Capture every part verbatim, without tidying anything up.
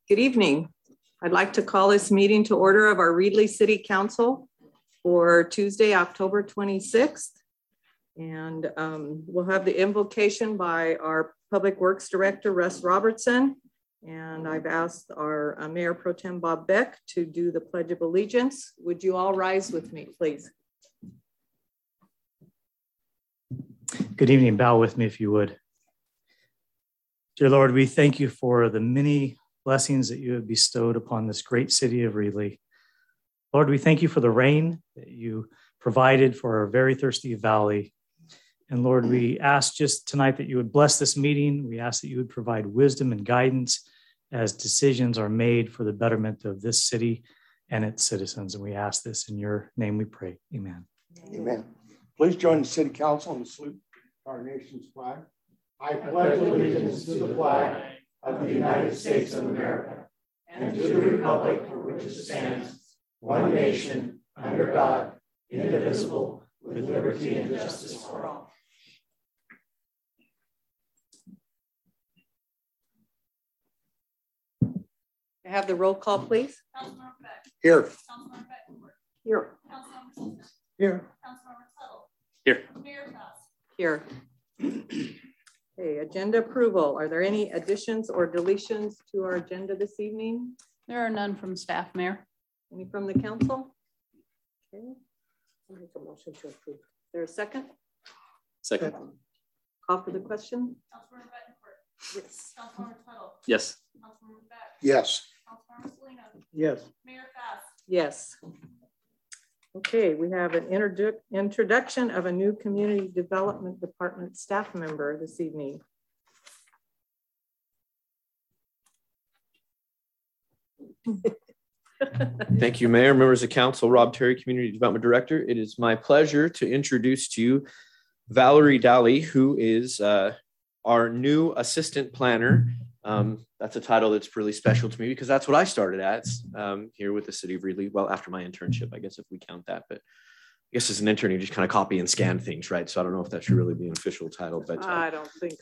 Good evening. I'd like to call this meeting to order of our Reedley City Council for Tuesday, October twenty-sixth. And um, we'll have the invocation by our Public Works Director, Russ Robertson. And I've asked our uh, Mayor Pro Tem Bob Beck to do the Pledge of Allegiance. Would you all rise with me, please? Good evening. Bow with me if you would. Dear Lord, we thank you for the many blessings that you have bestowed upon this great city of Reedley. Lord, we thank you for the rain that you provided for our very thirsty valley. And Lord, we ask just tonight that you would bless this meeting. We ask that you would provide wisdom and guidance as decisions are made for the betterment of this city and its citizens. And we ask this in your name we pray. Amen. Amen. Please join the City Council in the salute to our nation's flag. I pledge allegiance to the flag of the United States of America and to the republic for which it stands, one nation, under God, indivisible, with liberty and justice for all. I have the roll call, please. Councilmember Beck. Here. Councilmember Betancourt. Here. Councilmember Smith. Here. Councilmember Tuttle. Here. Mayor Faust. Here. Okay, agenda approval. Are there any additions or deletions to our agenda this evening? There are none from staff, Mayor. Any from the council? Okay. I'll make a motion to approve. Is there a second? Second. Call for the question. Councilmember Betancourt. Yes. Councilmember Tuttle. Yes. Councilmember Beck. Yes. Councilmember Salina. Yes. Mayor Faust. Yes. Okay, we have an introdu introduction of a new Community Development Department staff member this evening. Thank you, Mayor, members of council. Rob Terry, Community Development Director. It is my pleasure to introduce to you Valerie Daly, who is uh, our new assistant planner. Um, that's a title that's really special to me because that's what I started at um, here with the city of Reedley. Well, after my internship, I guess if we count that, but I guess as an intern, you just kind of copy and scan things, right? So I don't know if that should really be an official title, but uh, I don't think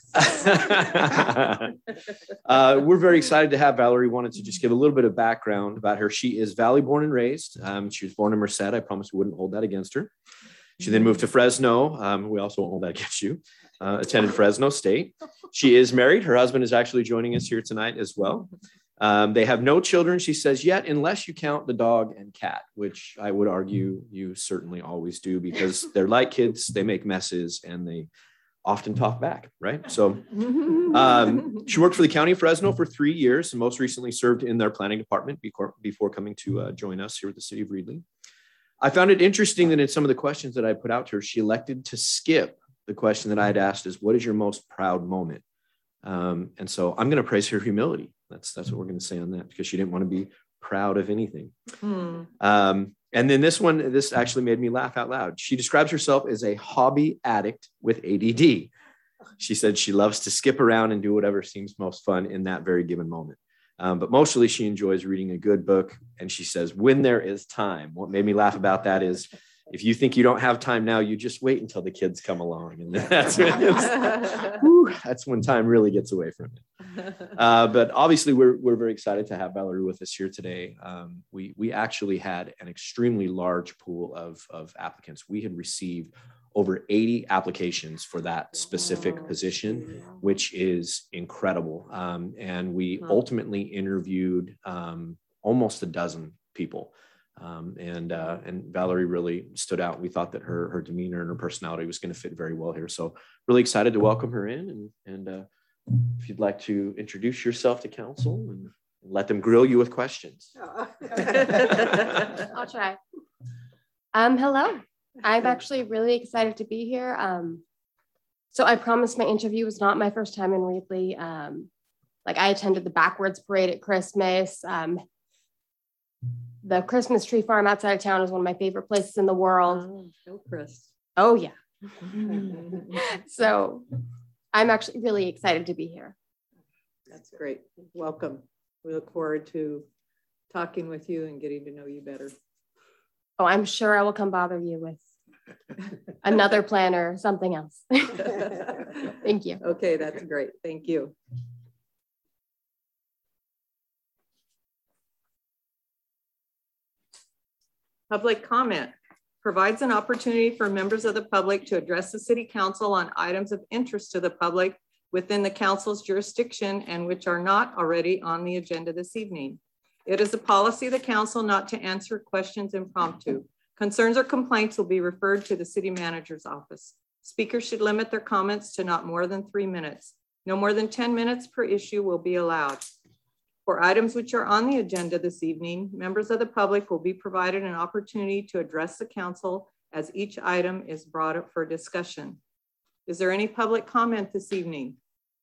so. uh, we're very excited to have Valerie. Wanted to just give a little bit of background about her. She is Valley born and raised. Um, she was born in Merced. I promise we wouldn't hold that against her. She then moved to Fresno. Um, we also won't hold that against you. Uh, attended Fresno State. She is married. Her husband is actually joining us here tonight as well. Um, they have no children, she says, yet, unless you count the dog and cat, which I would argue you certainly always do because they're like kids. They make messes and they often talk back, right? So um, she worked for the County of Fresno for three years and most recently served in their planning department before, before coming to uh, join us here at the city of Reedley. I found it interesting that in some of the questions that I put out to her, she elected to skip the question that I had asked is, what is your most proud moment? Um, and so I'm going to praise her humility. That's, that's what we're going to say on that because she didn't want to be proud of anything. Hmm. Um, and then this one, this actually made me laugh out loud. She describes herself as a hobby addict with A D D. She said she loves to skip around and do whatever seems most fun in that very given moment. Um, but mostly she enjoys reading a good book. And she says, when there is time. What made me laugh about that is if you think you don't have time now, you just wait until the kids come along. And that's when, whew, that's when time really gets away from you. Uh, but obviously, we're, we're very excited to have Valerie with us here today. Um, we, we actually had an extremely large pool of, of applicants. We had received over eighty applications for that specific position, which is incredible. Um, and we ultimately interviewed um, almost a dozen people. Um, and uh, and Valerie really stood out. We thought that her her demeanor and her personality was going to fit very well here. So really excited to welcome her in. And, and uh, if you'd like to introduce yourself to council and let them grill you with questions. I'll try. Um, hello. I'm actually really excited to be here. Um, so I promised my interview was not my first time in Reedley. Um, like I attended the Backwards Parade at Christmas. Um, The Christmas tree farm outside of town is one of my favorite places in the world. Oh, show Chris. Oh yeah. So I'm actually really excited to be here. That's great. Welcome. We look forward to talking with you and getting to know you better. Oh, I'm sure I will come bother you with another planner or something else. Thank you. Okay, that's great. Thank you. Public comment provides an opportunity for members of the public to address the city council on items of interest to the public within the council's jurisdiction and which are not already on the agenda this evening. It is a policy of the council not to answer questions impromptu. Concerns or complaints will be referred to the city manager's office. Speakers should limit their comments to not more than three minutes. No more than ten minutes per issue will be allowed. For items which are on the agenda this evening, members of the public will be provided an opportunity to address the council as each item is brought up for discussion. Is there any public comment this evening?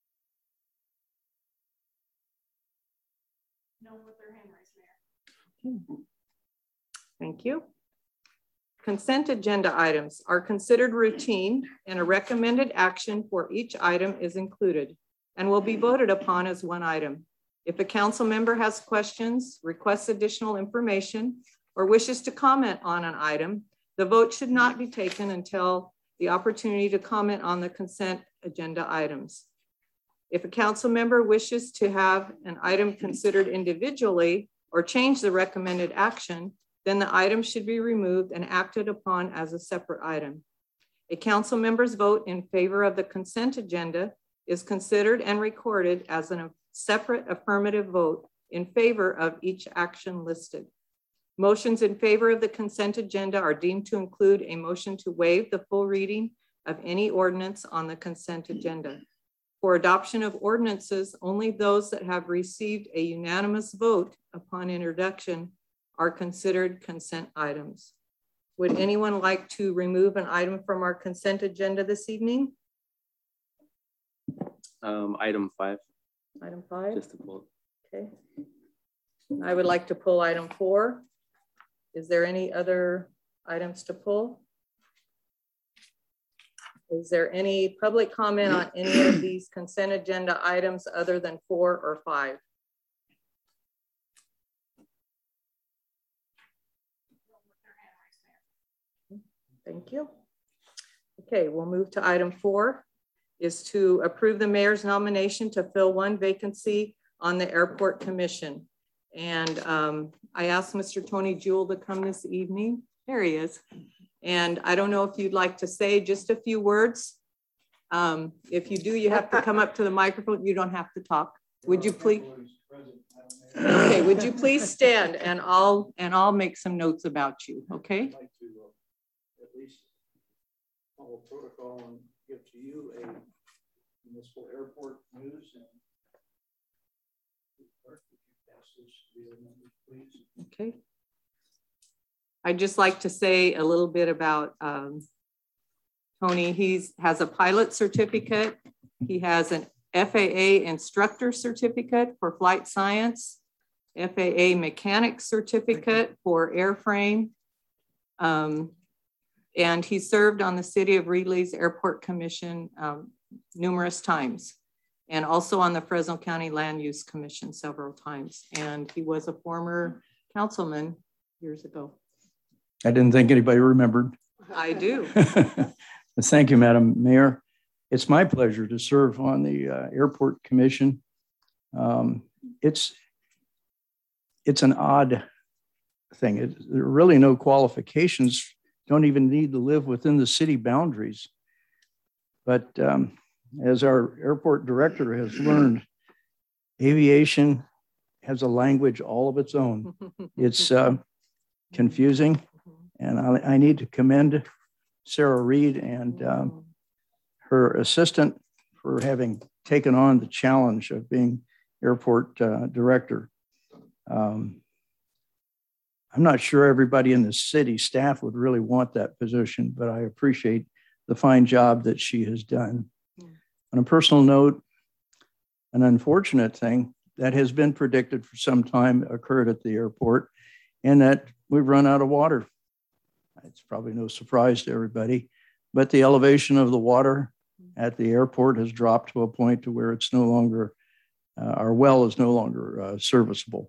No one with their hand raised, Mayor. Thank you. Consent agenda items are considered routine and a recommended action for each item is included and will be voted upon as one item. If a council member has questions, requests additional information, or wishes to comment on an item, the vote should not be taken until the opportunity to comment on the consent agenda items. If a council member wishes to have an item considered individually or change the recommended action, then the item should be removed and acted upon as a separate item. A council member's vote in favor of the consent agenda is considered and recorded as a separate affirmative vote in favor of each action listed. Motions in favor of the consent agenda are deemed to include a motion to waive the full reading of any ordinance on the consent agenda. For adoption of ordinances, only those that have received a unanimous vote upon introduction are considered consent items. Would anyone like to remove an item from our consent agenda this evening? Um, item five. Item five? Just to pull. Okay. I would like to pull item four. Is there any other items to pull? Is there any public comment on any of these consent agenda items other than four or five? Thank you. Okay, we'll move to item four, is to approve the mayor's nomination to fill one vacancy on the airport commission. And um, I asked Mister Tony Jewell to come this evening. There he is. And I don't know if you'd like to say just a few words. Um, if you do, you have to come up to the microphone. You don't have to talk. Would you please? Okay, would you please stand and I'll and I'll make some notes about you, okay? I'd like to uh, at least follow protocol and give to you a municipal airport news and please. Okay. I'd just like to say a little bit about um, Tony. He's has a pilot certificate. He has an F A A instructor certificate for flight science, F A A mechanic certificate for airframe. Um, and he served on the City of Reedley's Airport Commission um, numerous times, and also on the Fresno County Land Use Commission several times. And he was a former councilman years ago. I didn't think anybody remembered. I do. Thank you, Madam Mayor. It's my pleasure to serve on the uh, Airport Commission. Um, it's, it's an odd thing. It, there are really no qualifications. Don't even need to live within the city boundaries. But um, as our airport director has learned, aviation has a language all of its own. It's uh, confusing. And I, I need to commend Sarah Reed and um, her assistant for having taken on the challenge of being airport uh, director. Um, I'm not sure everybody in the city staff would really want that position, but I appreciate the fine job that she has done. Yeah. On a personal note, an unfortunate thing that has been predicted for some time occurred at the airport, and that we've run out of water. It's probably no surprise to everybody, but the elevation of the water at the airport has dropped to a point to where it's no longer, uh, our well is no longer uh, serviceable.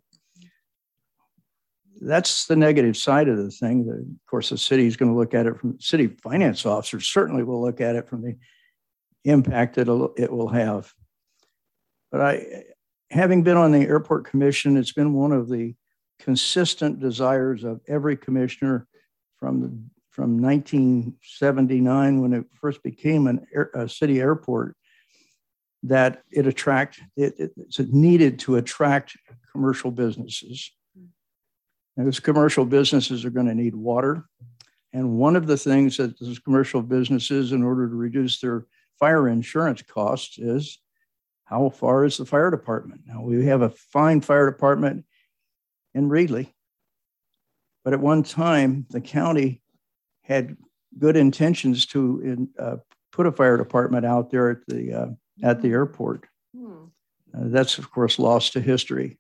That's the negative side of the thing. The, of course, the city is going to look at it from, city finance officers certainly will look at it from the impact that it will have. But I, having been on the airport commission, it's been one of the consistent desires of every commissioner from the, from nineteen seventy-nine, when it first became an air, a city airport, that it attract it, it, it's needed to attract commercial businesses. And those commercial businesses are going to need water. And one of the things that those commercial businesses, in order to reduce their fire insurance costs, is how far is the fire department? Now, we have a fine fire department in Reedley, but at one time, the county had good intentions to in, uh, put a fire department out there at the, uh, at the airport. Hmm. Uh, that's, of course, lost to history.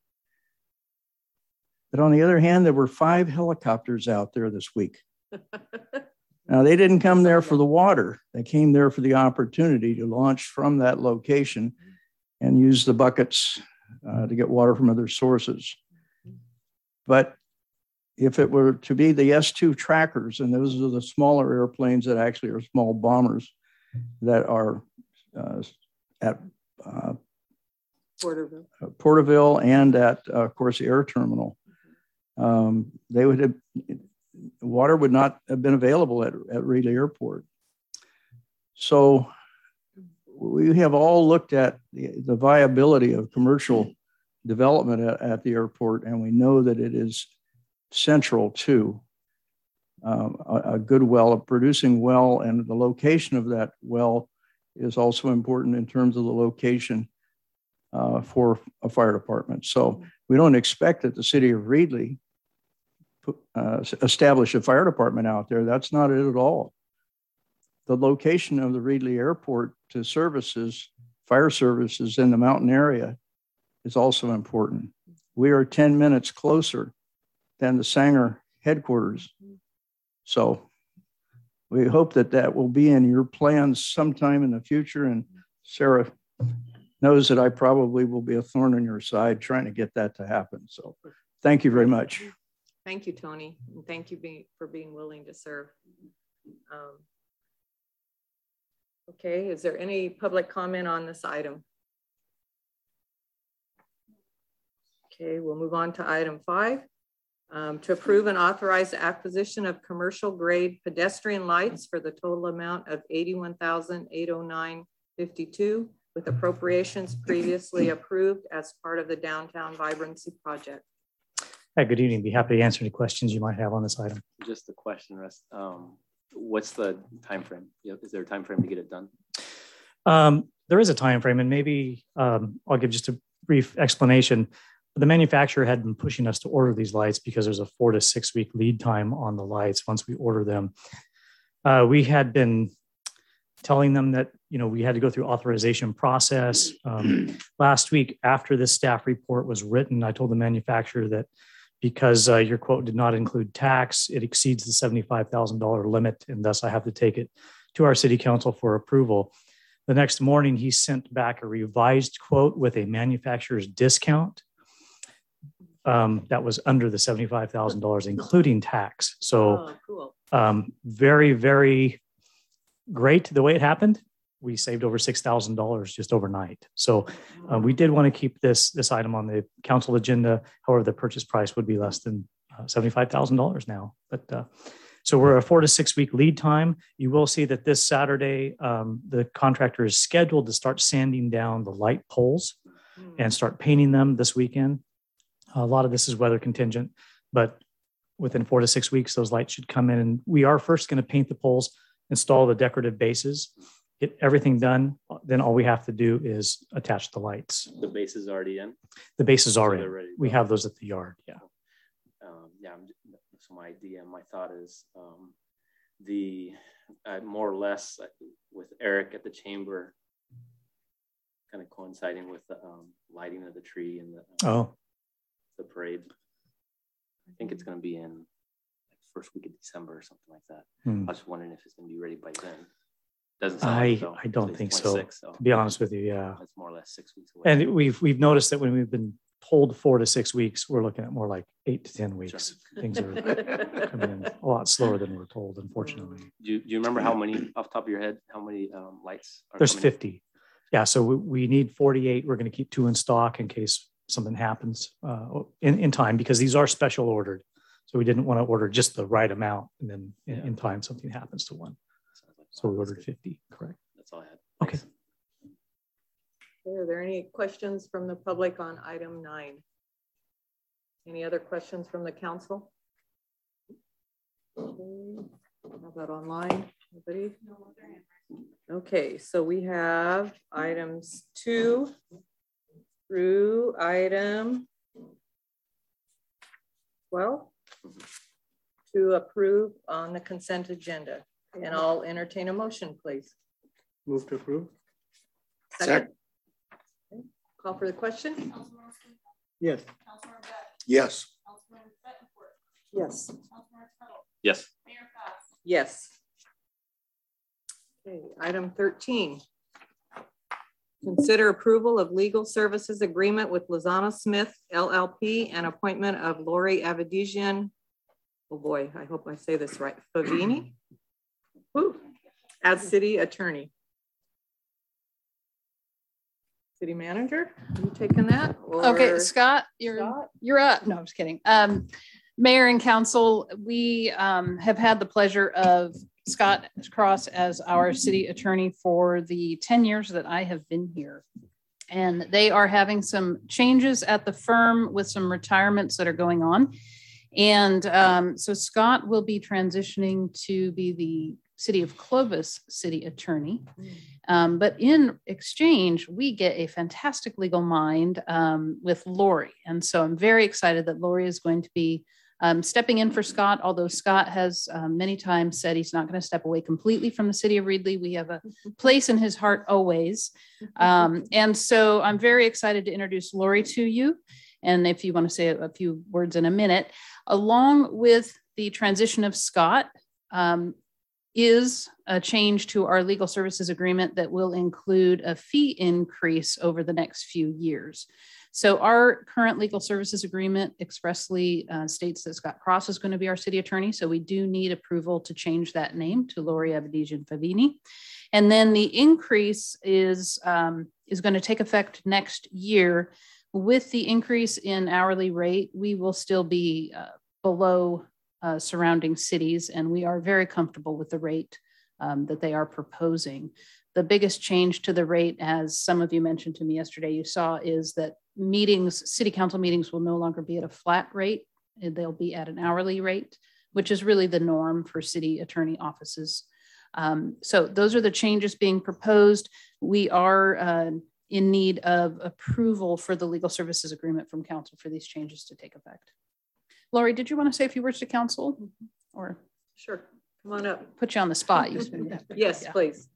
But on the other hand, there were five helicopters out there this week. Now, they didn't come there for the water. They came there for the opportunity to launch from that location and use the buckets uh, to get water from other sources. But if it were to be the S two trackers, and those are the smaller airplanes that actually are small bombers that are uh, at uh, Porterville. Porterville and at, uh, of course, the air terminal, um, they would have, water would not have been available at, at Reedley Airport. So we have all looked at the, the viability of commercial development at, at the airport, and we know that it is central to um, a, a good well, a producing well, and the location of that well is also important in terms of the location uh, for a fire department. So we don't expect that the city of Reedley uh, establish a fire department out there. That's not it at all. The location of the Reedley Airport to services, fire services in the mountain area is also important. We are ten minutes closer than the Sanger headquarters. So we hope that that will be in your plans sometime in the future. And Sarah knows that I probably will be a thorn in your side trying to get that to happen. So thank you very much. Thank you, Tony. And thank you be, for being willing to serve. Um, okay, is there any public comment on this item? Okay, we'll move on to item five. Um, to approve and authorize the acquisition of commercial grade pedestrian lights for the total amount of eighty-one thousand eight hundred nine dollars and fifty-two cents with appropriations previously approved as part of the Downtown Vibrancy Project. Hi, good evening. Be happy to answer any questions you might have on this item. Just a question, Russ. Um, what's the time frame? Is there a time frame to get it done? Um, there is a time frame, and maybe um, I'll give just a brief explanation. The manufacturer had been pushing us to order these lights because there's a four to six week lead time on the lights once we order them. Uh, we had been telling them that, you know, we had to go through authorization process. Um, last week, after this staff report was written, I told the manufacturer that because uh, your quote did not include tax, it exceeds the seventy-five thousand dollars limit, and thus I have to take it to our city council for approval. The next morning, he sent back a revised quote with a manufacturer's discount. Um, that was under the seventy-five thousand dollars, including tax. So oh, cool. um, very, very great the way it happened. We saved over six thousand dollars just overnight. So uh, we did want to keep this, this item on the council agenda. However, the purchase price would be less than uh, seventy-five thousand dollars now. But uh, so we're a four to six week lead time. You will see that this Saturday, um, the contractor is scheduled to start sanding down the light poles mm. and start painting them this weekend. A lot of this is weather contingent, but within four to six weeks, those lights should come in. And we are first going to paint the poles, install the decorative bases, get everything done. Then all we have to do is attach the lights. The base is already in? The bases are so in. We have those at the yard, yeah. Um, yeah, so my idea, my thought is um, the, uh, more or less uh, with Eric at the chamber, kind of coinciding with the um, lighting of the tree and the, um, oh. the parade. I think it's going to be in like first week of December or something like that. Hmm. I was wondering if it's going to be ready by then. Doesn't sound I, like so. I don't think so, so. To be honest with you, yeah. It's more or less six weeks away. And we've we've noticed that when we've been told four to six weeks, we're looking at more like eight to ten weeks. Sure. Things are coming in a lot slower than we're told, unfortunately. Do you, do you remember how many, off the top of your head, how many um, lights are There's fifty. In? Yeah, so we, we need forty-eight. We're going to keep two in stock in case something happens uh, in, in time, because these are special ordered. So we didn't want to order just the right amount, and then in, in time something happens to one. So we ordered fifty, correct? That's all I had. Okay. Thanks. Are there any questions from the public on item nine? Any other questions from the council? Okay. How about online? Anybody? Okay, so we have items two through item twelve to approve on the consent agenda. And I'll entertain a motion, please. Move to approve. Second. Okay. Call for the question. Yes. Yes. Yes. Yes. Yes. Okay, item thirteen. Consider approval of legal services agreement with Lozano Smith L L P and appointment of Lori Avedizian. Oh boy, I hope I say this right. Favini. Woo, as city attorney. City manager, are you taking that? Or okay, Scott, you're Scott? you're up. No, I'm just kidding. Um, Mayor and council, we um, have had the pleasure of Scott Cross as our city attorney for the ten years that I have been here. And they are having some changes at the firm with some retirements that are going on. And um, so Scott will be transitioning to be the City of Clovis city attorney. Um, but in exchange, we get a fantastic legal mind um, with Lori. And so I'm very excited that Lori is going to be um, stepping in for Scott, although Scott has um, many times said he's not going to step away completely from the city of Reedley. We have a place in his heart always. Um, and so I'm very excited to introduce Lori to you. And if you want to say a, a few words in a minute, along with the transition of Scott, um, is a change to our legal services agreement that will include a fee increase over the next few years. So our current legal services agreement expressly uh, states that Scott Cross is going to be our city attorney. So we do need approval to change that name to Lori Avedizian Favini. And then the increase is, um, is going to take effect next year. With the increase in hourly rate, we will still be uh, below Uh, surrounding cities, and we are very comfortable with the rate um, that they are proposing. The biggest change to the rate, as some of you mentioned to me yesterday, you saw, is that meetings, city council meetings will no longer be at a flat rate. They'll be at an hourly rate, which is really the norm for city attorney offices. Um, so those are the changes being proposed. We are uh, in need of approval for the legal services agreement from council for these changes to take effect. Lori, did you want to say a few words to council, or Sure, come on up. put you on the spot? You Yes, yeah. please.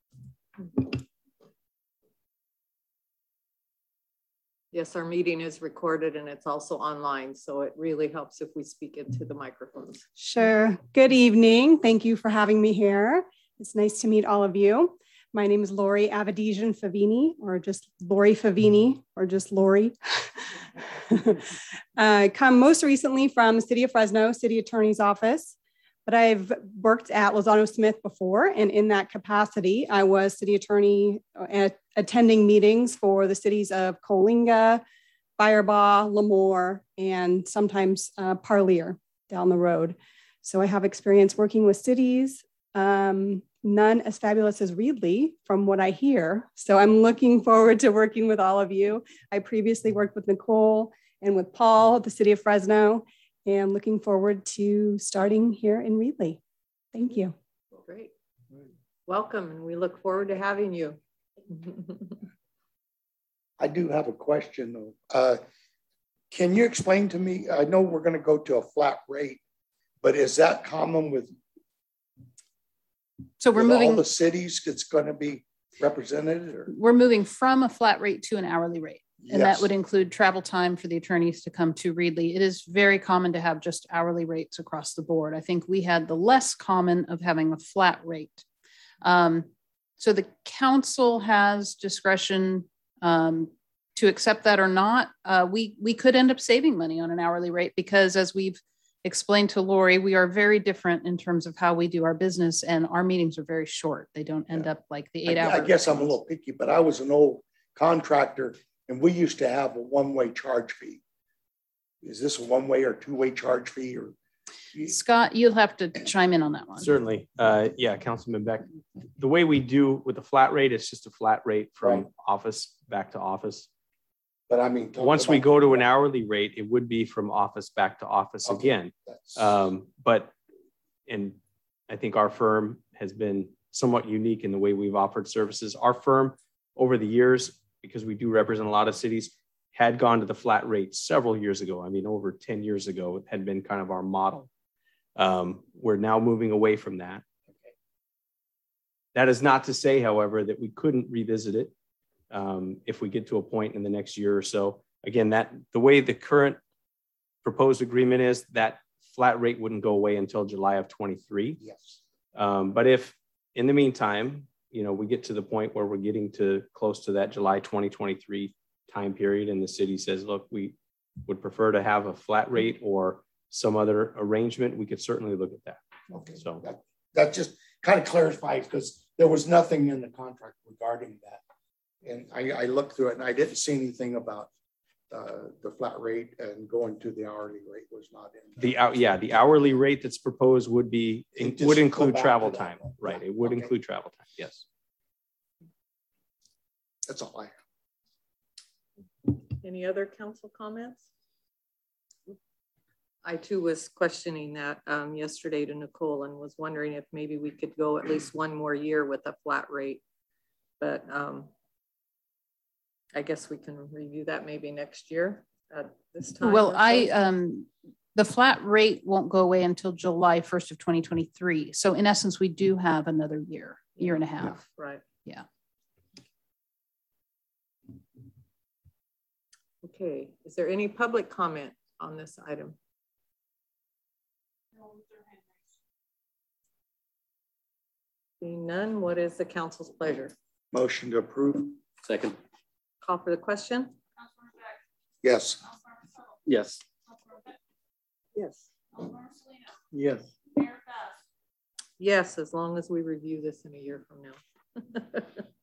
Yes, our meeting is recorded and it's also online, so it really helps if we speak into the microphones. Sure. Good evening. Thank you for having me here. It's nice to meet all of you. My name is Lori Avedizian Favini, or just Lori Favini, or just Lori. I come most recently from the City of Fresno, City Attorney's Office, but I've worked at Lozano Smith before, and in that capacity, I was City Attorney at, attending meetings for the cities of Coalinga, Firebaugh, Lemoore, and sometimes uh, Parlier down the road. So I have experience working with cities, um, none as fabulous as Reedley from what I hear. So I'm looking forward to working with all of you. I previously worked with Nicole and with Paul at the City of Fresno, and looking forward to starting here in Reedley. Thank you. Great. Welcome, and we look forward to having you. I do have a question though. Uh, can you explain to me, I know we're going to go to a flat rate, but is that common with So we're with moving all the cities it's going to be represented? Or? We're moving from a flat rate to an hourly rate. And Yes. that would include travel time for the attorneys to come to Reedley. It is very common to have just hourly rates across the board. I think we had the less common of having a flat rate. Um, so the council has discretion um, to accept that or not. Uh, we, we could end up saving money on an hourly rate because, as we've explained to Lori, we are very different in terms of how we do our business, and our meetings are very short. They don't end Yeah. up like the eight hours. I, I guess I'm a little picky, but I was an old contractor And we used to have a one-way charge fee. Is this a one-way or two-way charge fee? Or Scott, you'll have to chime in on that one. Certainly. Uh, yeah, Councilman Beck. The way we do with the flat rate, it's just a flat rate from right. office back to office. But I mean, once we go to an hourly rate, it would be from office back to office okay. again. Um, but, and I think our firm has been somewhat unique in the way we've offered services. Our firm over the years, because we do represent a lot of cities, had gone to the flat rate several years ago. I mean, over ten years ago, it had been kind of our model. Um, we're now moving away from that. Okay. That is not to say, however, that we couldn't revisit it um, if we get to a point in the next year or so. Again, that the way the current proposed agreement is, that flat rate wouldn't go away until July of twenty-three. Yes. Um, but if in the meantime, you know, we get to the point where we're getting to close to that July twenty twenty-three time period and the city says, look, we would prefer to have a flat rate or some other arrangement, we could certainly look at that. Okay. So that, that just kind of clarifies, because there was nothing in the contract regarding that. And I, I looked through it and I didn't see anything about uh, the flat rate, and going to the hourly rate was not in the out. Yeah, the hourly rate that's proposed would be in, would include travel time. Right. It would okay. include travel time. Yes. That's all I have. Any other council comments? I too was questioning that um, yesterday to Nicole and was wondering if maybe we could go at least one more year with a flat rate, but um, I guess we can review that maybe next year at this time. Well, I um, the flat rate won't go away until July first of twenty twenty-three. So in essence, we do have another year, year and a half. Right. Yeah. Okay. Is there any public comment on this item? Seeing none, what is the council's pleasure? Motion to approve. Second. Call for the question. Yes. Yes. Yes. Yes. Yes, as long as we review this in a year from now.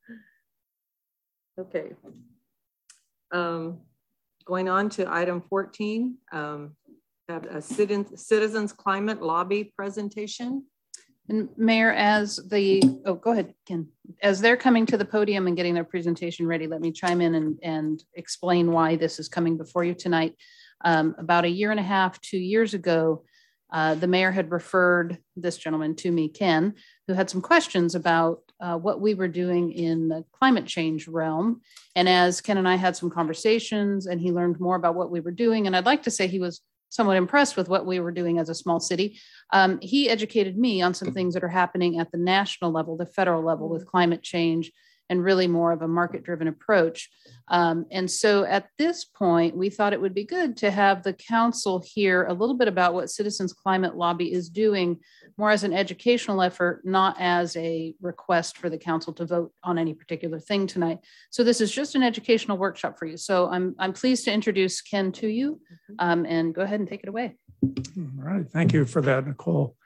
Okay. Um, going on to item fourteen, um, have a citizens climate lobby presentation. And Mayor, as the, oh, go ahead, Ken. As they're coming to the podium and getting their presentation ready, let me chime in and, and explain why this is coming before you tonight. Um, about a year and a half, two years ago, uh, the mayor had referred this gentleman to me, Ken, who had some questions about uh, what we were doing in the climate change realm. And as Ken and I had some conversations and he learned more about what we were doing, and I'd like to say he was somewhat impressed with what we were doing as a small city. Um, he educated me on some things that are happening at the national level, the federal level with climate change, and really more of a market-driven approach. Um, and so at this point, we thought it would be good to have the council hear a little bit about what Citizens Climate Lobby is doing more as an educational effort, not as a request for the council to vote on any particular thing tonight. So this is just an educational workshop for you. So I'm, I'm pleased to introduce Ken to you, um, and go ahead and take it away. All right, thank you for that, Nicole.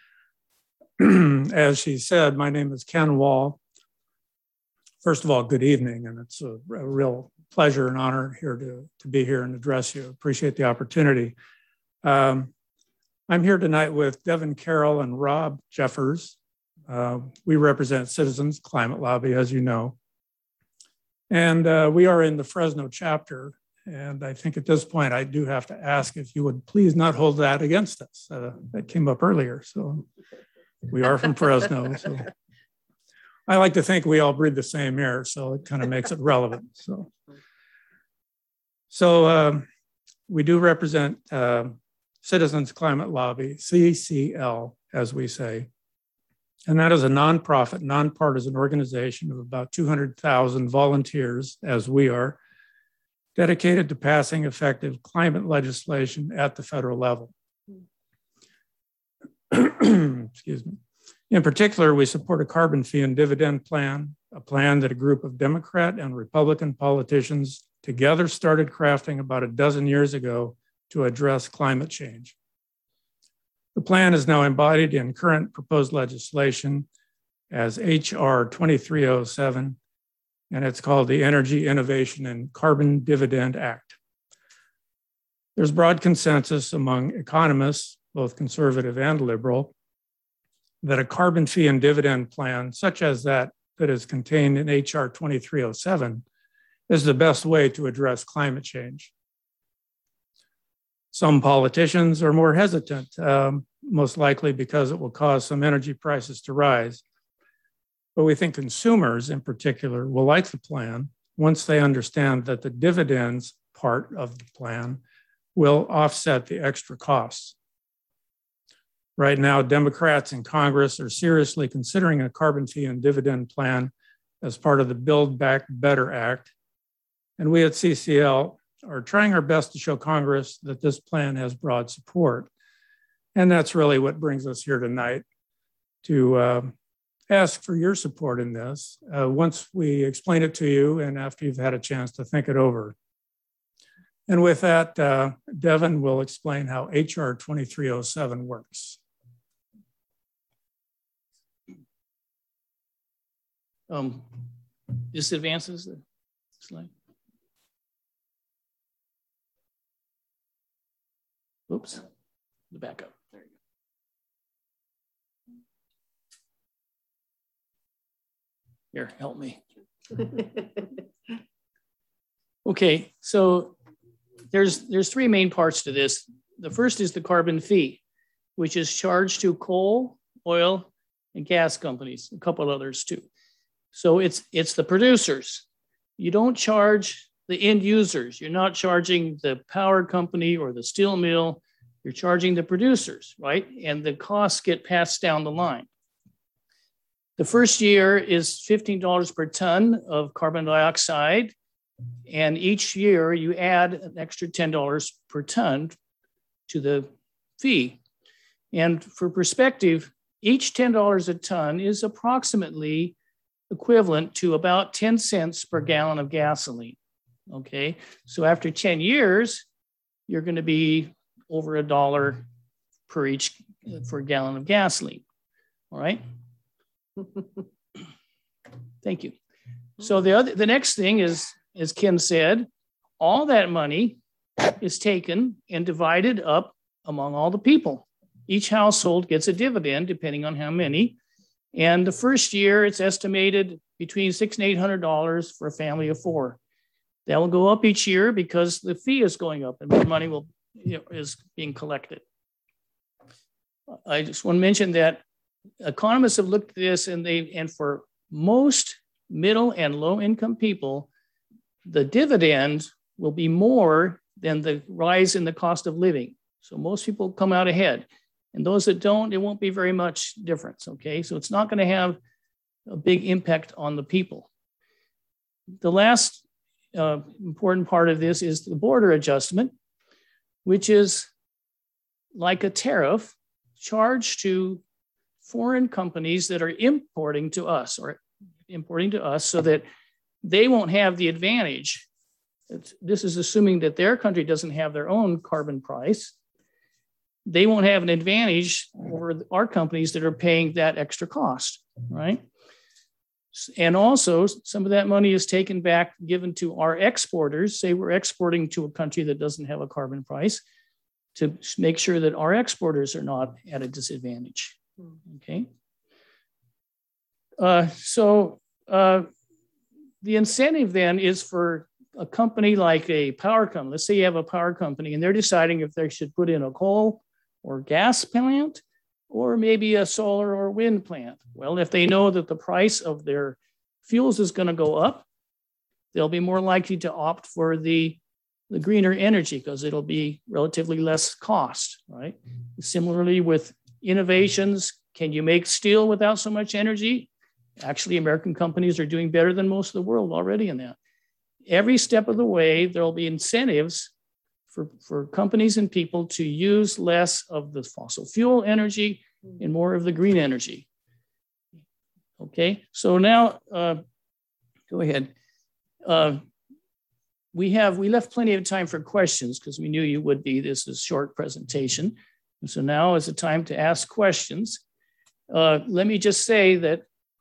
As she said, my name is Ken Wall. First of all, good evening, and it's a, a real pleasure and honor here to, to be here and address you. Appreciate the opportunity. Um, I'm here tonight with Devin Carroll and Rob Jeffers. Uh, we represent Citizens Climate Lobby, as you know, and uh, we are in the Fresno chapter. And I think at this point, I do have to ask if you would please not hold that against us. Uh, that came up earlier, so we are from Fresno. So. I like to think we all breathe the same air, so it kind of makes it relevant. So, so um, we do represent uh, Citizens Climate Lobby, C C L, as we say. And that is a nonprofit, nonpartisan organization of about two hundred thousand volunteers, as we are, dedicated to passing effective climate legislation at the federal level. Excuse me. In particular, we support a carbon fee and dividend plan, a plan that a group of Democrat and Republican politicians together started crafting about a dozen years ago to address climate change. The plan is now embodied in current proposed legislation as H R twenty-three oh seven, and it's called the Energy Innovation and Carbon Dividend Act. There's broad consensus among economists, both conservative and liberal, that a carbon fee and dividend plan, such as that that is contained in H R twenty-three oh seven, is the best way to address climate change. Some politicians are more hesitant, um, most likely because it will cause some energy prices to rise. But we think consumers in particular will like the plan once they understand that the dividends part of the plan will offset the extra costs. Right now, Democrats in Congress are seriously considering a carbon fee and dividend plan as part of the Build Back Better Act. And we at C C L are trying our best to show Congress that this plan has broad support. And that's really what brings us here tonight, to uh, ask for your support in this uh, once we explain it to you and after you've had a chance to think it over. And with that, uh, Devin will explain how H R twenty-three oh seven works. Um, this advances the slide. Oops, the backup. There you go. Here, help me. Okay, so there's there's three main parts to this. The first is the carbon fee, which is charged to coal, oil, and gas companies, a couple others too. So it's it's the producers. You don't charge the end users. You're not charging the power company or the steel mill. You're charging the producers, right? And the costs get passed down the line. The first year is fifteen dollars per ton of carbon dioxide. And each year you add an extra ten dollars per ton to the fee. And for perspective, each ten dollars a ton is approximately equivalent to about ten cents per gallon of gasoline. Okay, so after ten years, you're going to be over a dollar per each for a gallon of gasoline. All right. Thank you. So the other, the next thing is, as Kim said, all that money is taken and divided up among all the people. Each household gets a dividend depending on how many. And the first year, it's estimated between six and eight hundred dollars for a family of four. That will go up each year because the fee is going up and more money will you know, is being collected. I just want to mention that economists have looked at this, and they and for most middle and low income people, the dividend will be more than the rise in the cost of living. So most people come out ahead. And those that don't, it won't be very much difference, okay? So it's not going to have a big impact on the people. The last uh, important part of this is the border adjustment, which is like a tariff charged to foreign companies that are importing to us or importing to us so that they won't have the advantage. It's, this is assuming that their country doesn't have their own carbon price. They won't have an advantage over our companies that are paying that extra cost, right? And also, some of that money is taken back, given to our exporters. Say we're exporting to a country that doesn't have a carbon price, to make sure that our exporters are not at a disadvantage, okay? Uh, so uh, the incentive then is for a company like a power company. Let's say you have a power company and they're deciding if they should put in a coal or gas plant, or maybe a solar or wind plant. Well, if they know that the price of their fuels is going to go up, they'll be more likely to opt for the, the greener energy because it'll be relatively less cost, right? Similarly with innovations, can you make steel without so much energy? Actually, American companies are doing better than most of the world already in that. Every step of the way, there'll be incentives For, for companies and people to use less of the fossil fuel energy and more of the green energy. Okay, so now, uh, go ahead. Uh, we have, we left plenty of time for questions because we knew you would be. This is a short presentation. And so now is the time to ask questions. Uh, let me just say that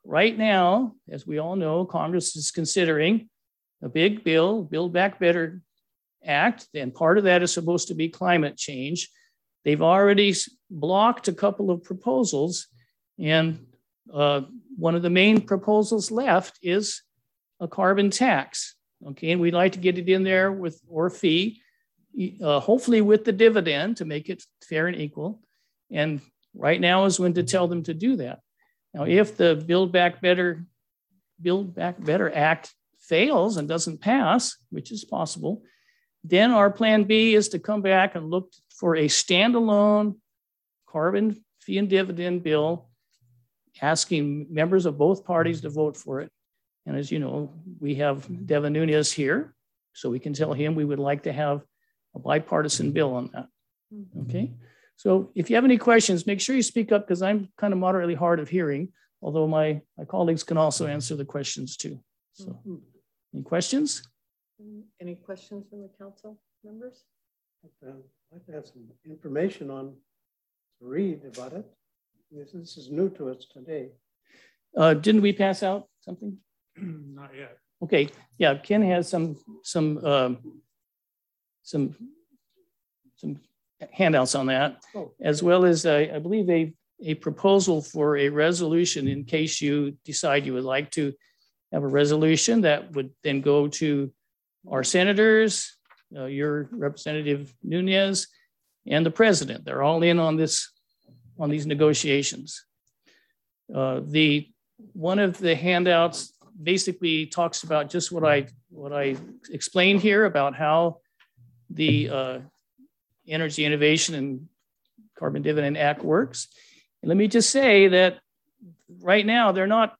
right now, as we all know, Congress is considering a big bill, Build Back Better Act, and part of that is supposed to be climate change. They've already blocked a couple of proposals, and uh, one of the main proposals left is a carbon tax. Okay, and we'd like to get it in there with or fee, uh, hopefully with the dividend to make it fair and equal. And right now is when to tell them to do that. Now, if the Build Back Better, Build Back Better Act fails and doesn't pass, which is possible, then our plan B is to come back and look for a standalone carbon fee and dividend bill, asking members of both parties to vote for it. And as you know, we have Devin Nunes here, so we can tell him we would like to have a bipartisan bill on that. Okay, so if you have any questions, make sure you speak up, because I'm kind of moderately hard of hearing, although my, my colleagues can also answer the questions too. So any questions? Any questions from the council members? I'd like to have some information on, to read about it. This, this is new to us today. Uh, didn't we pass out something? Not yet. Okay, yeah, Ken has some some um, some some handouts on that, oh. as well as uh, I believe a a proposal for a resolution in case you decide you would like to have a resolution that would then go to our senators, uh, your Representative Nunes, and the president. They're all in on this on these negotiations. Uh, the one of the handouts basically talks about just what I what I explained here about how the uh, Energy Innovation and Carbon Dividend Act works. And let me just say that right now they're not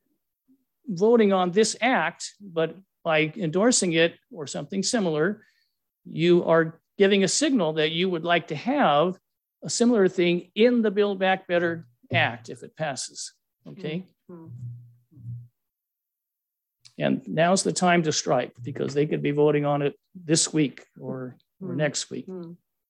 voting on this act, but by endorsing it or something similar, you are giving a signal that you would like to have a similar thing in the Build Back Better Act if it passes. Okay. Mm-hmm. And now's the time to strike, because they could be voting on it this week or, or mm-hmm. next week. Mm-hmm.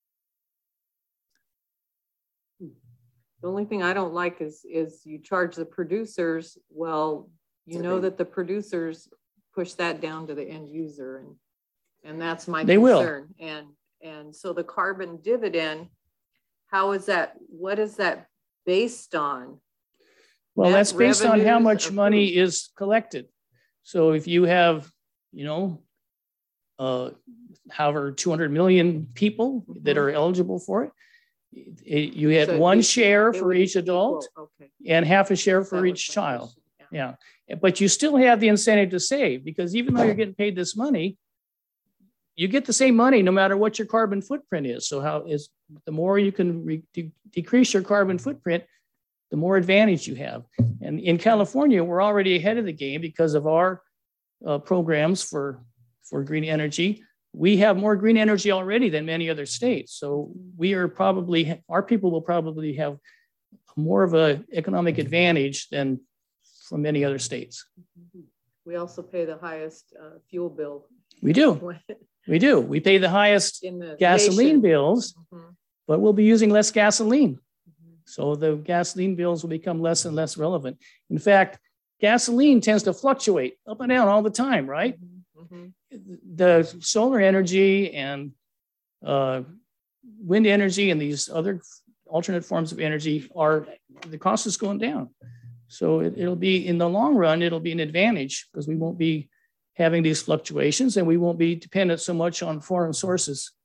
The only thing I don't like is, is you charge the producers. Well, you know that the producers push that down to the end user, and and that's my they concern. Will. And and so the carbon dividend, how is that? What is that based on? Well, Net that's based on how much money food? is collected. So if you have, you know, uh, however, two hundred million people mm-hmm. that are eligible for it, it you had so one be, share for each adult okay. and half a share for that each child. Yeah. yeah. But you still have the incentive to save, because even though you're getting paid this money, you get the same money no matter what your carbon footprint is. So how is the more you can re- de- decrease your carbon footprint, the more advantage you have. And in California, we're already ahead of the game because of our uh, programs for, for green energy. We have more green energy already than many other states. So we are probably, our people will probably have more of an economic advantage than from many other states. We also pay the highest uh, fuel bill. We do. We do. We pay the highest in the gasoline nation. bills, mm-hmm. but we'll be using less gasoline. So the gasoline bills will become less and less relevant. In fact, gasoline tends to fluctuate up and down all the time, right? Mm-hmm. The solar energy and uh, wind energy and these other alternate forms of energy are, the cost is going down. So it, it'll be, in the long run, it'll be an advantage because we won't be having these fluctuations and we won't be dependent so much on foreign sources.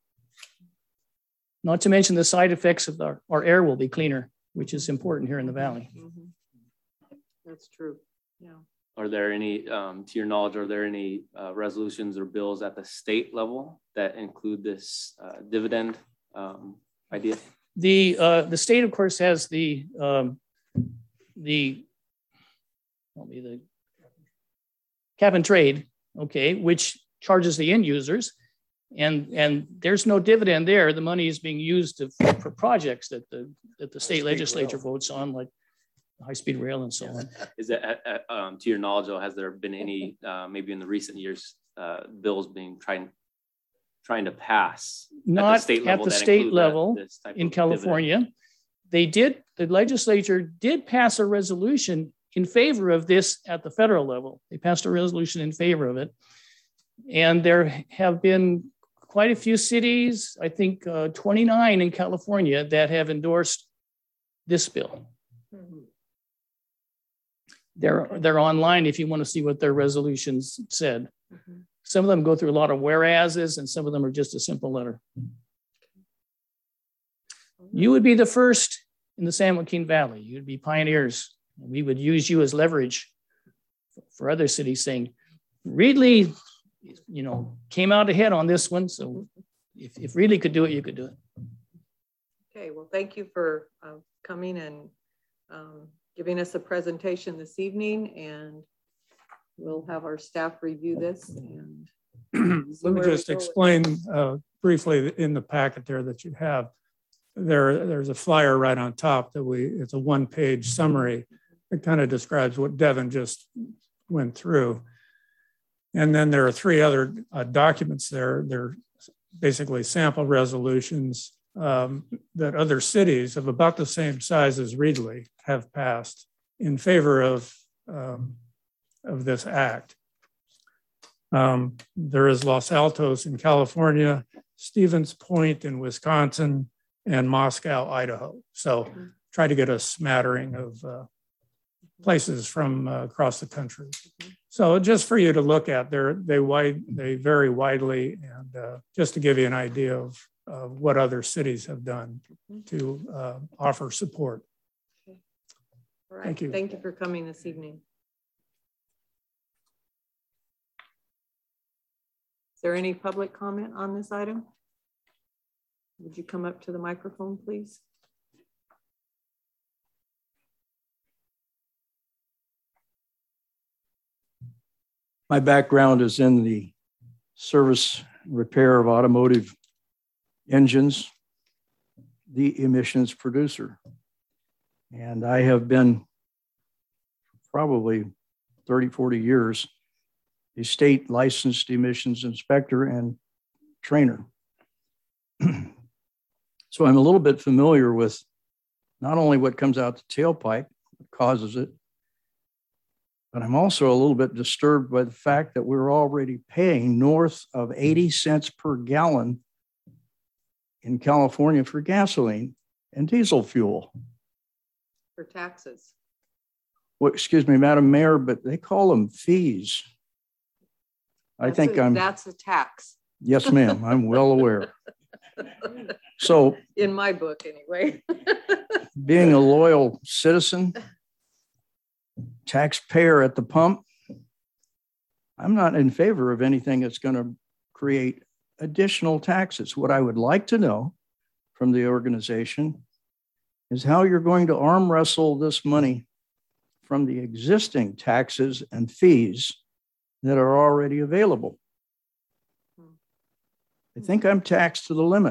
Not to mention the side effects of our, our air will be cleaner, which is important here in the valley. Mm-hmm. That's true. Yeah. Are there any, um, to your knowledge, are there any uh, resolutions or bills at the state level that include this uh, dividend um, idea? The uh, the state, of course, has the um, the the cap and trade, okay, which charges the end users. And, and there's no dividend there. The money is being used to, for projects that the, that the state legislature rail. votes on, like high-speed rail and so on. Is that, uh, um, to your knowledge, though, has there been any, uh, maybe in the recent years, uh, bills being trying trying to pass Not at the state level, at the state level in California. Dividend? They did, the legislature did pass a resolution in favor of this at the federal level. They passed a resolution in favor of it. And there have been quite a few cities, I think uh, twenty-nine in California, that have endorsed this bill. They're, they're online if you want to see what their resolutions said. Mm-hmm. Some of them go through a lot of whereases, and some of them are just a simple letter. You would be the first in the San Joaquin Valley. You'd be pioneers. We would use you as leverage for other cities saying, Reedley, you know, came out ahead on this one. So if, if Reedley could do it, you could do it. Okay, well, thank you for uh, coming and um, giving us a presentation this evening, and we'll have our staff review this. And let me just explain uh, briefly in the packet there that you have. There, there's a flyer right on top that we, it's a one-page summary. It kind of describes what Devin just went through. And then there are three other uh, documents there. They're basically sample resolutions um, that other cities of about the same size as Reedley have passed in favor of, um, of this act. Um, there is Los Altos in California, Stevens Point in Wisconsin, and Moscow, Idaho. So try to get a smattering of uh, places from uh, across the country. So just for you to look at, they're, they wide, they vary widely, and uh, just to give you an idea of, of what other cities have done to uh, offer support. Okay. All right. Thank you. Thank you for coming this evening. Is there any public comment on this item? Would you come up to the microphone, please? My background is in the service repair of automotive engines, the emissions producer. And I have been probably thirty, forty years a state licensed emissions inspector and trainer. So I'm a little bit familiar with not only what comes out the tailpipe, what causes it, but I'm also a little bit disturbed by the fact that we're already paying north of eighty cents per gallon in California for gasoline and diesel fuel. For taxes. Well, excuse me, Madam Mayor, but they call them fees. That's I think a, I'm. That's a tax. Yes, ma'am. I'm well aware. So, in my book, anyway. being a loyal citizen, taxpayer at the pump, I'm not in favor of anything that's going to create additional taxes. What I would like to know from the organization is how you're going to arm wrestle this money from the existing taxes and fees that are already available. I think I'm taxed to the limit.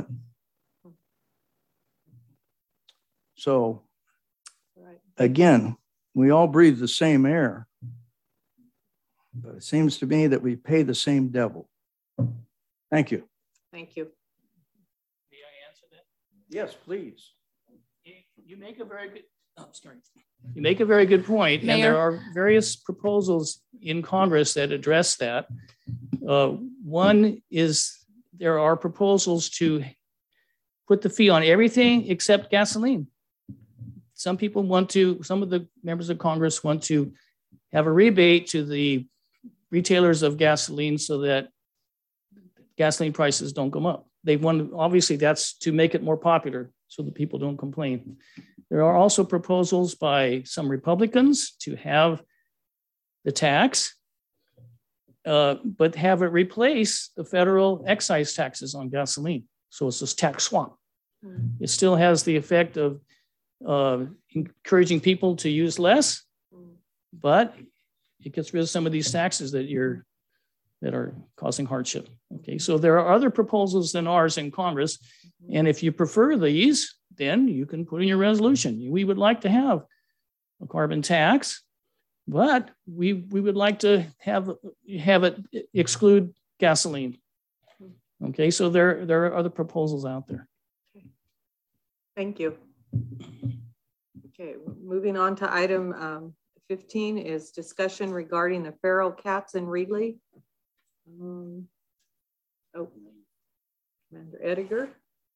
So again, we all breathe the same air, but it seems to me that we pay the same devil. Thank you. Thank you. May I answer that? Yes, please. You make a very good, oh, sorry. You make a very good point, Mayor. And there are various proposals in Congress that address that. Uh, one is there are proposals to put the fee on everything except gasoline. Some people want to, some of the members of Congress want to have a rebate to the retailers of gasoline so that gasoline prices don't go up. They want, obviously that's to make it more popular so that people don't complain. There are also proposals by some Republicans to have the tax, uh, but have it replace the federal excise taxes on gasoline. So it's this tax swap. Mm. It still has the effect of uh, encouraging people to use less, mm. but it gets rid of some of these taxes that you're that are causing hardship. Okay, so there are other proposals than ours in Congress, mm-hmm. and if you prefer these, then you can put in your resolution. We would like to have a carbon tax, but we we would like to have have it exclude gasoline. Okay, so there there are other proposals out there. Thank you. Okay, moving on to item um, fifteen is discussion regarding the feral cats in Reedley. Um, oh, Commander Ediger.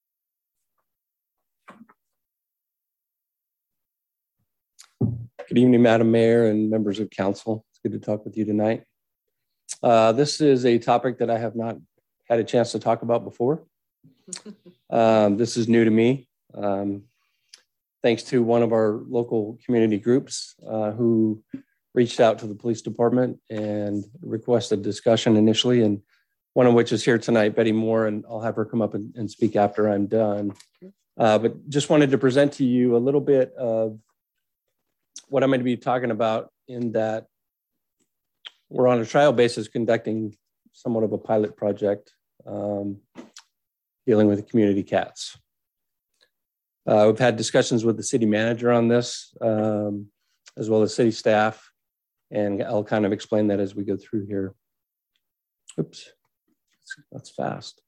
Good evening, Madam Mayor and members of council. It's good to talk with you tonight. Uh, this is a topic that I have not had a chance to talk about before. Um, this is new to me. Um, thanks to one of our local community groups uh, who reached out to the police department and requested discussion initially, and one of which is here tonight, Betty Moore, and I'll have her come up and, and speak after I'm done. Uh, but just wanted to present to you a little bit of what I'm going to be talking about, in that we're on a trial basis conducting somewhat of a pilot project um, dealing with community cats. Uh, we've had discussions with the city manager on this, um, as well as city staff, and I'll kind of explain that as we go through here. Oops, that's fast.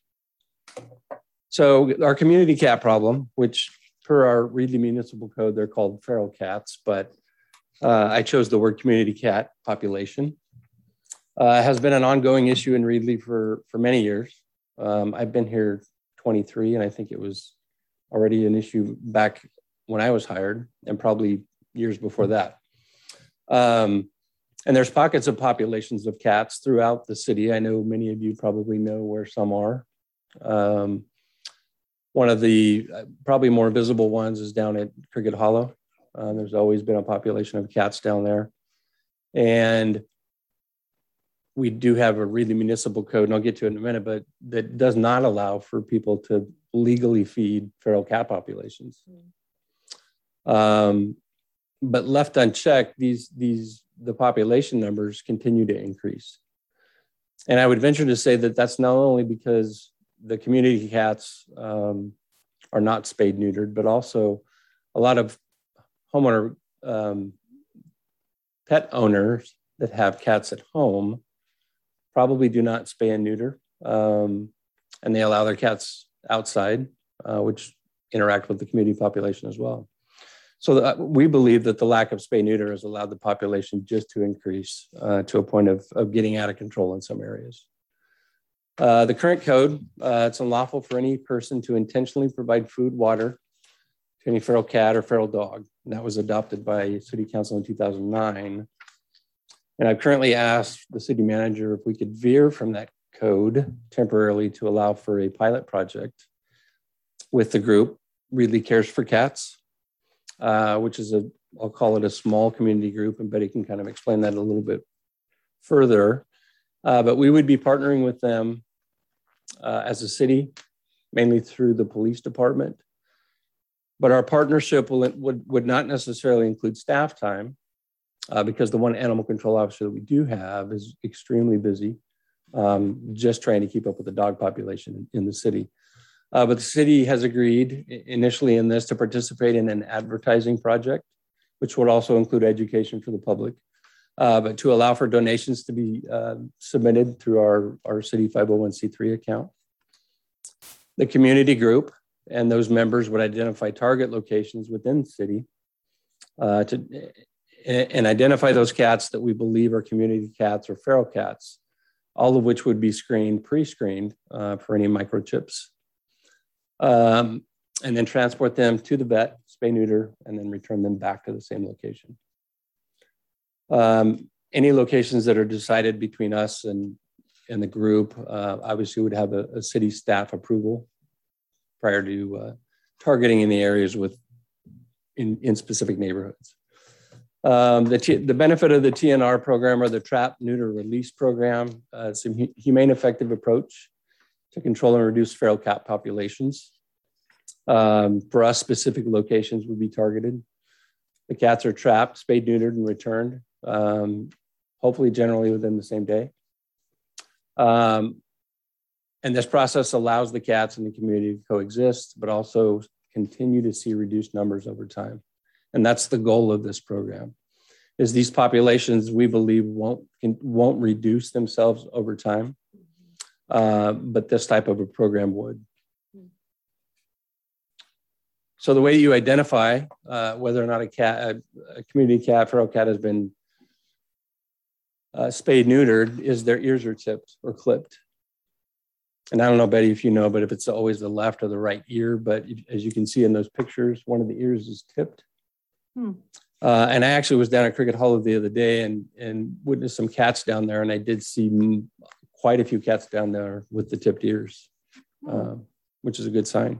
So our community cat problem, which per our Reedley Municipal Code, they're called feral cats, but uh, I chose the word community cat population, uh, has been an ongoing issue in Reedley for, for many years. Um, I've been here twenty-three, and I think it was already an issue back when I was hired, and probably years before that. Um, and there's pockets of populations of cats throughout the city. I know many of you probably know where some are. Um, one of the uh, probably more visible ones is down at Cricket Hollow. Uh, there's always been a population of cats down there. And we do have a Reedley Municipal Code, and I'll get to it in a minute, but that does not allow for people to legally feed feral cat populations. Um, but left unchecked, these, these, the population numbers continue to increase. And I would venture to say that that's not only because the community cats um, are not spayed neutered, but also a lot of homeowner um, pet owners that have cats at home probably do not spay and neuter, um, and they allow their cats outside, uh, which interact with the community population as well. So the, we believe that the lack of spay neuter has allowed the population just to increase uh, to a point of, of getting out of control in some areas. Uh, the current code, uh, it's unlawful for any person to intentionally provide food, water to any feral cat or feral dog. And that was adopted by City Council in two thousand nine. And I've currently asked the city manager if we could veer from that code temporarily to allow for a pilot project with the group Reedley Cares for Cats, uh, which is a, I'll call it a small community group, and Betty can kind of explain that a little bit further. Uh, but we would be partnering with them uh, as a city, mainly through the police department. But our partnership will, would, would not necessarily include staff time, uh, because the one animal control officer that we do have is extremely busy, um, just trying to keep up with the dog population in the city. Uh, but the city has agreed initially in this to participate in an advertising project, which would also include education for the public, uh, but to allow for donations to be uh, submitted through our, our city five oh one c three account. The community group and those members would identify target locations within the city uh, to, and identify those cats that we believe are community cats or feral cats, all of which would be screened, pre-screened uh, for any microchips. Um, and then transport them to the vet, spay neuter, and then return them back to the same location. Um, any locations that are decided between us and, and the group, uh, obviously would have a, a city staff approval prior to uh, targeting in the areas with in, in specific neighborhoods. Um, the, T, the benefit of the T N R program, or the Trap Neuter Release Program, uh, it's a humane, effective approach to control and reduce feral cat populations. Um, for us, specific locations would be targeted. The cats are trapped, spayed, neutered, and returned, um, hopefully generally within the same day. Um, and this process allows the cats in the community to coexist, but also continue to see reduced numbers over time. And that's the goal of this program, is these populations, we believe, won't, won't reduce themselves over time. Uh, but this type of a program would. So the way you identify uh, whether or not a cat, a, a community cat, feral cat has been uh, spayed, neutered, is their ears are tipped or clipped. And I don't know, Betty, if you know, but if it's always the left or the right ear, but as you can see in those pictures, one of the ears is tipped. Hmm. Uh, and I actually was down at Cricket Hollow the other day and, and witnessed some cats down there. And I did see quite a few cats down there with the tipped ears, uh, which is a good sign.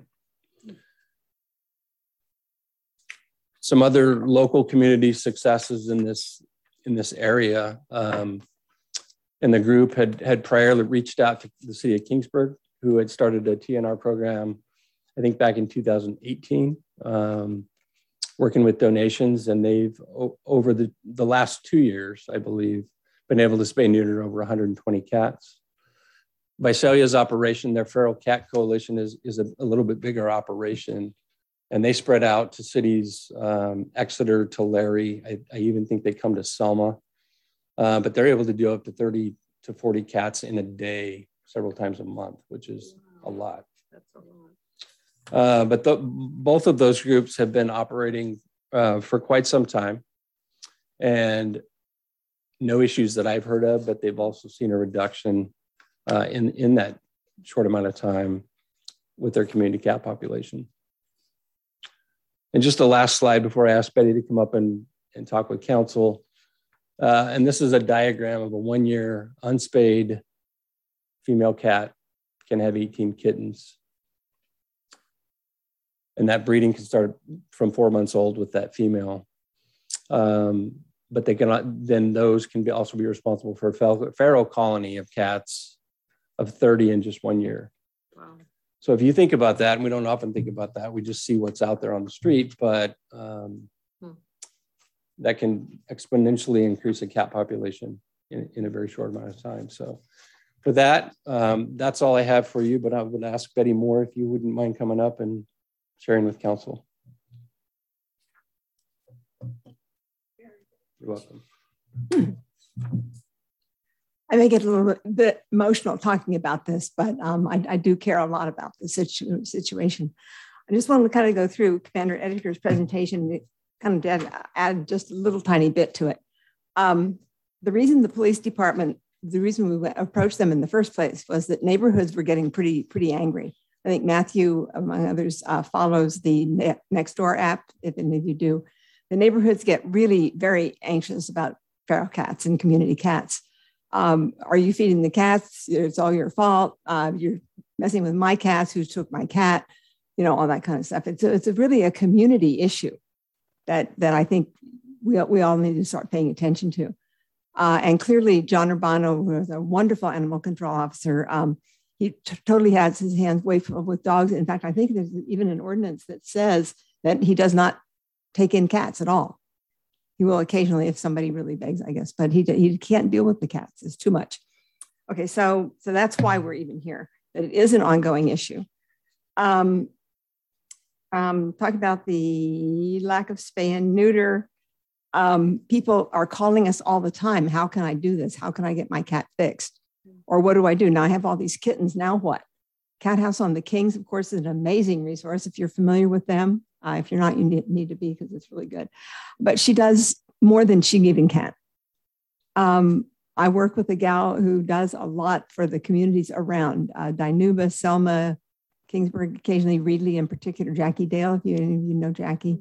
Some other local community successes in this in this area. Um, and the group had, had prior reached out to the city of Kingsburg, who had started a T N R program, I think back in two thousand eighteen, um, working with donations. And they've, over the, the last two years, I believe, been able to spay and neuter over one hundred twenty cats. Visalia's operation, their Feral Cat Coalition, is, is a, a little bit bigger operation. And they spread out to cities, um, Exeter, Tulare. I, I even think they come to Selma. Uh, but they're able to do up to thirty to forty cats in a day, several times a month, which is a lot. That's a lot. Uh, but the, both of those groups have been operating uh, for quite some time. And no issues that I've heard of, but they've also seen a reduction uh, in, in that short amount of time with their community cat population. And just the last slide before I ask Betty to come up and, and talk with council. Uh, and this is a diagram of a one-year unspayed female cat can have eighteen kittens. And that breeding can start from four months old with that female. Um, but they cannot, then those can be also be responsible for a feral colony of cats of thirty in just one year. Wow. So if you think about that, and we don't often think about that, we just see what's out there on the street, but um, hmm. that can exponentially increase a cat population in, in a very short amount of time. So for that, um, that's all I have for you, but I would ask Betty Moore if you wouldn't mind coming up and sharing with council. You're welcome. Hmm. I may get a little bit emotional talking about this, but um, I, I do care a lot about the situ situation. I just want to kind of go through Commander Editor's presentation, kind of add, add just a little tiny bit to it. Um, the reason the police department, the reason we went, approached them in the first place was that neighborhoods were getting pretty, pretty angry. I think Matthew, among others, uh, follows the Nextdoor app, if any of you do. The neighborhoods get really very anxious about feral cats and community cats. Um, are you feeding the cats? It's all your fault. Uh, you're messing with my cats. Who took my cat? You know, all that kind of stuff. It's a, it's a really a community issue that that I think we we all need to start paying attention to. Uh, and clearly, John Urbano, who is a wonderful animal control officer, um, he t totally has his hands way full with dogs. In fact, I think there's even an ordinance that says that he does not take in cats at all. He will occasionally if somebody really begs, I guess, but he, he can't deal with the cats. It's too much. Okay, so, so that's why we're even here, that it is an ongoing issue. Um, um, talk about the lack of spay and neuter. Um, people are calling us all the time. How can I do this? How can I get my cat fixed? Or what do I do? Now I have all these kittens. Now what? Cat House on the Kings, of course, is an amazing resource if you're familiar with them. Uh, if you're not, you need, need to be because it's really good. But she does more than she even can. Um, I work with a gal who does a lot for the communities around uh, Dinuba, Selma, Kingsburg, occasionally Reedley in particular, Jackie Dale, if you, you know Jackie.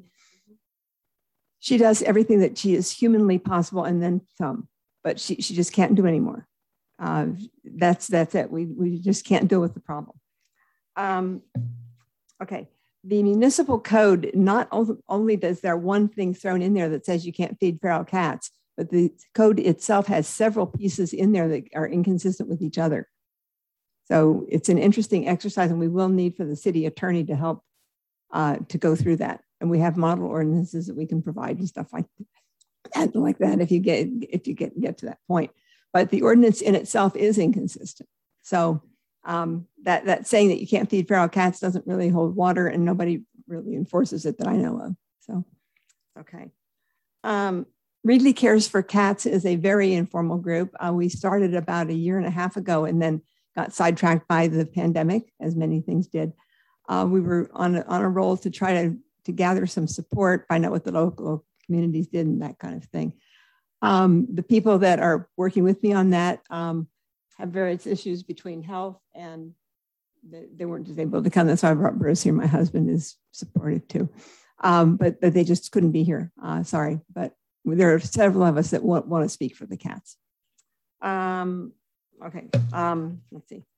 She does everything that she is humanly possible and then some, but she, she just can't do anymore. Uh, that's, that's it. We, we just can't deal with the problem. Um, okay. The municipal code, not only does there one thing thrown in there that says you can't feed feral cats, but the code itself has several pieces in there that are inconsistent with each other. So it's an interesting exercise, and we will need for the city attorney to help uh, to go through that. And we have model ordinances that we can provide and stuff like that, like that if you get if you get get to that point. But the ordinance in itself is inconsistent. So Um, that, that saying that you can't feed feral cats doesn't really hold water, and nobody really enforces it that I know of. So, okay. Um, Reedley Cares for Cats is a very informal group. Uh, we started about a year and a half ago and then got sidetracked by the pandemic, as many things did. Uh, we were on a, on a roll to try to, to gather some support, find out what the local communities did and that kind of thing. Um, the people that are working with me on that um, have various issues between health and they, they weren't just able to come. That's why I brought Bruce here. My husband is supportive too. Um, but, but they just couldn't be here. Uh, sorry, but there are several of us that want, want to speak for the cats. Um, okay, um, let's see.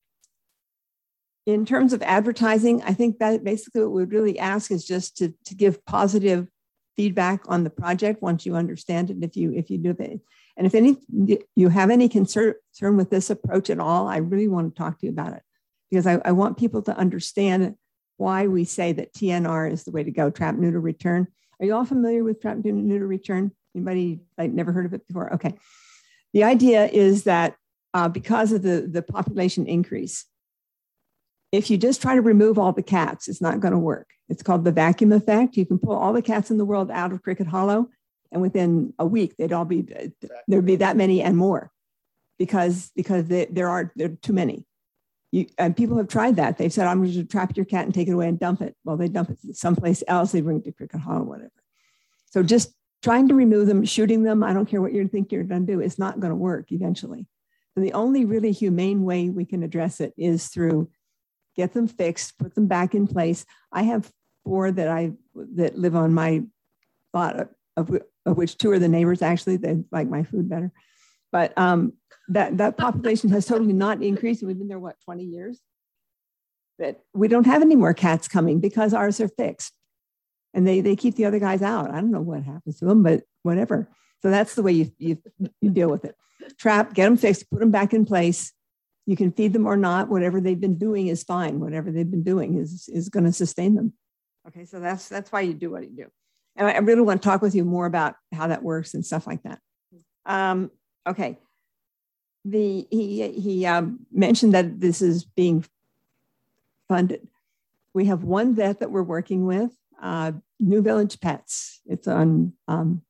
In terms of advertising, I think that basically what we would really ask is just to, to give positive feedback on the project once you understand it. If you if you do it, and if any you have any concern with this approach at all, I really want to talk to you about it because I, I want people to understand why we say that T N R is the way to go. Trap, neuter, return. Are you all familiar with trap, neuter, return? Anybody like never heard of it before? Okay. The idea is that uh, because of the the population increase, if you just try to remove all the cats, it's not going to work. It's called the vacuum effect. You can pull all the cats in the world out of Cricket Hollow, and within a week, they'd all be, there'd be that many and more because, because they, there are there are too many. You, and people have tried that. They've said, I'm going to trap your cat and take it away and dump it. Well, they dump it someplace else. They bring it to Cricket Hollow, whatever. So just trying to remove them, shooting them, I don't care what you think you're going to do, it's not going to work eventually. And the only really humane way we can address it is through get them fixed, put them back in place. I have four that I that live on my lot, of, of which two are the neighbors. Actually, they like my food better. But um, that that population has totally not increased. We've been there what twenty years. That we don't have any more cats coming because ours are fixed, and they they keep the other guys out. I don't know what happens to them, but whatever. So that's the way you you, you deal with it. Trap, get them fixed, put them back in place. You can feed them or not. Whatever they've been doing is fine. Whatever they've been doing is, is going to sustain them. Okay, so that's that's why you do what you do. And I really want to talk with you more about how that works and stuff like that. Um, okay, the he he um, mentioned that this is being funded. We have one vet that we're working with, uh, New Village Pets. It's on um,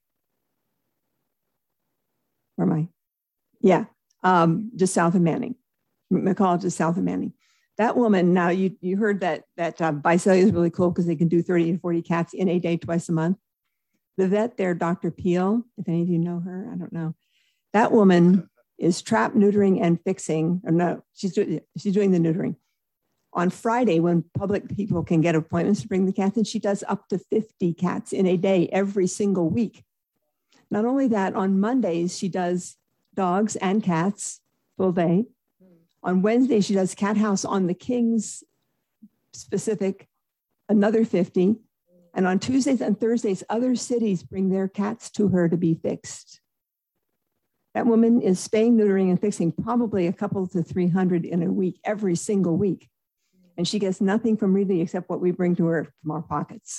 where am I? Yeah. Um, just south of Manning, McCall, just south of Manning. That woman, now you you heard that that uh, Visalia is really cool because they can do thirty to forty cats in a day twice a month. The vet there, Doctor Peel, if any of you know her, I don't know. That woman is trap, neutering, and fixing. Or no, she's doing she's doing the neutering. On Friday, when public people can get appointments to bring the cats in, she does up to fifty cats in a day every single week. Not only that, on Mondays she does dogs and cats full day. On Wednesday, she does cat house on the Kings specific, another fifty. And on Tuesdays and Thursdays, other cities bring their cats to her to be fixed. That woman is spaying, neutering, and fixing probably a couple to three hundred in a week, every single week. And she gets nothing from Reedley except what we bring to her from our pockets.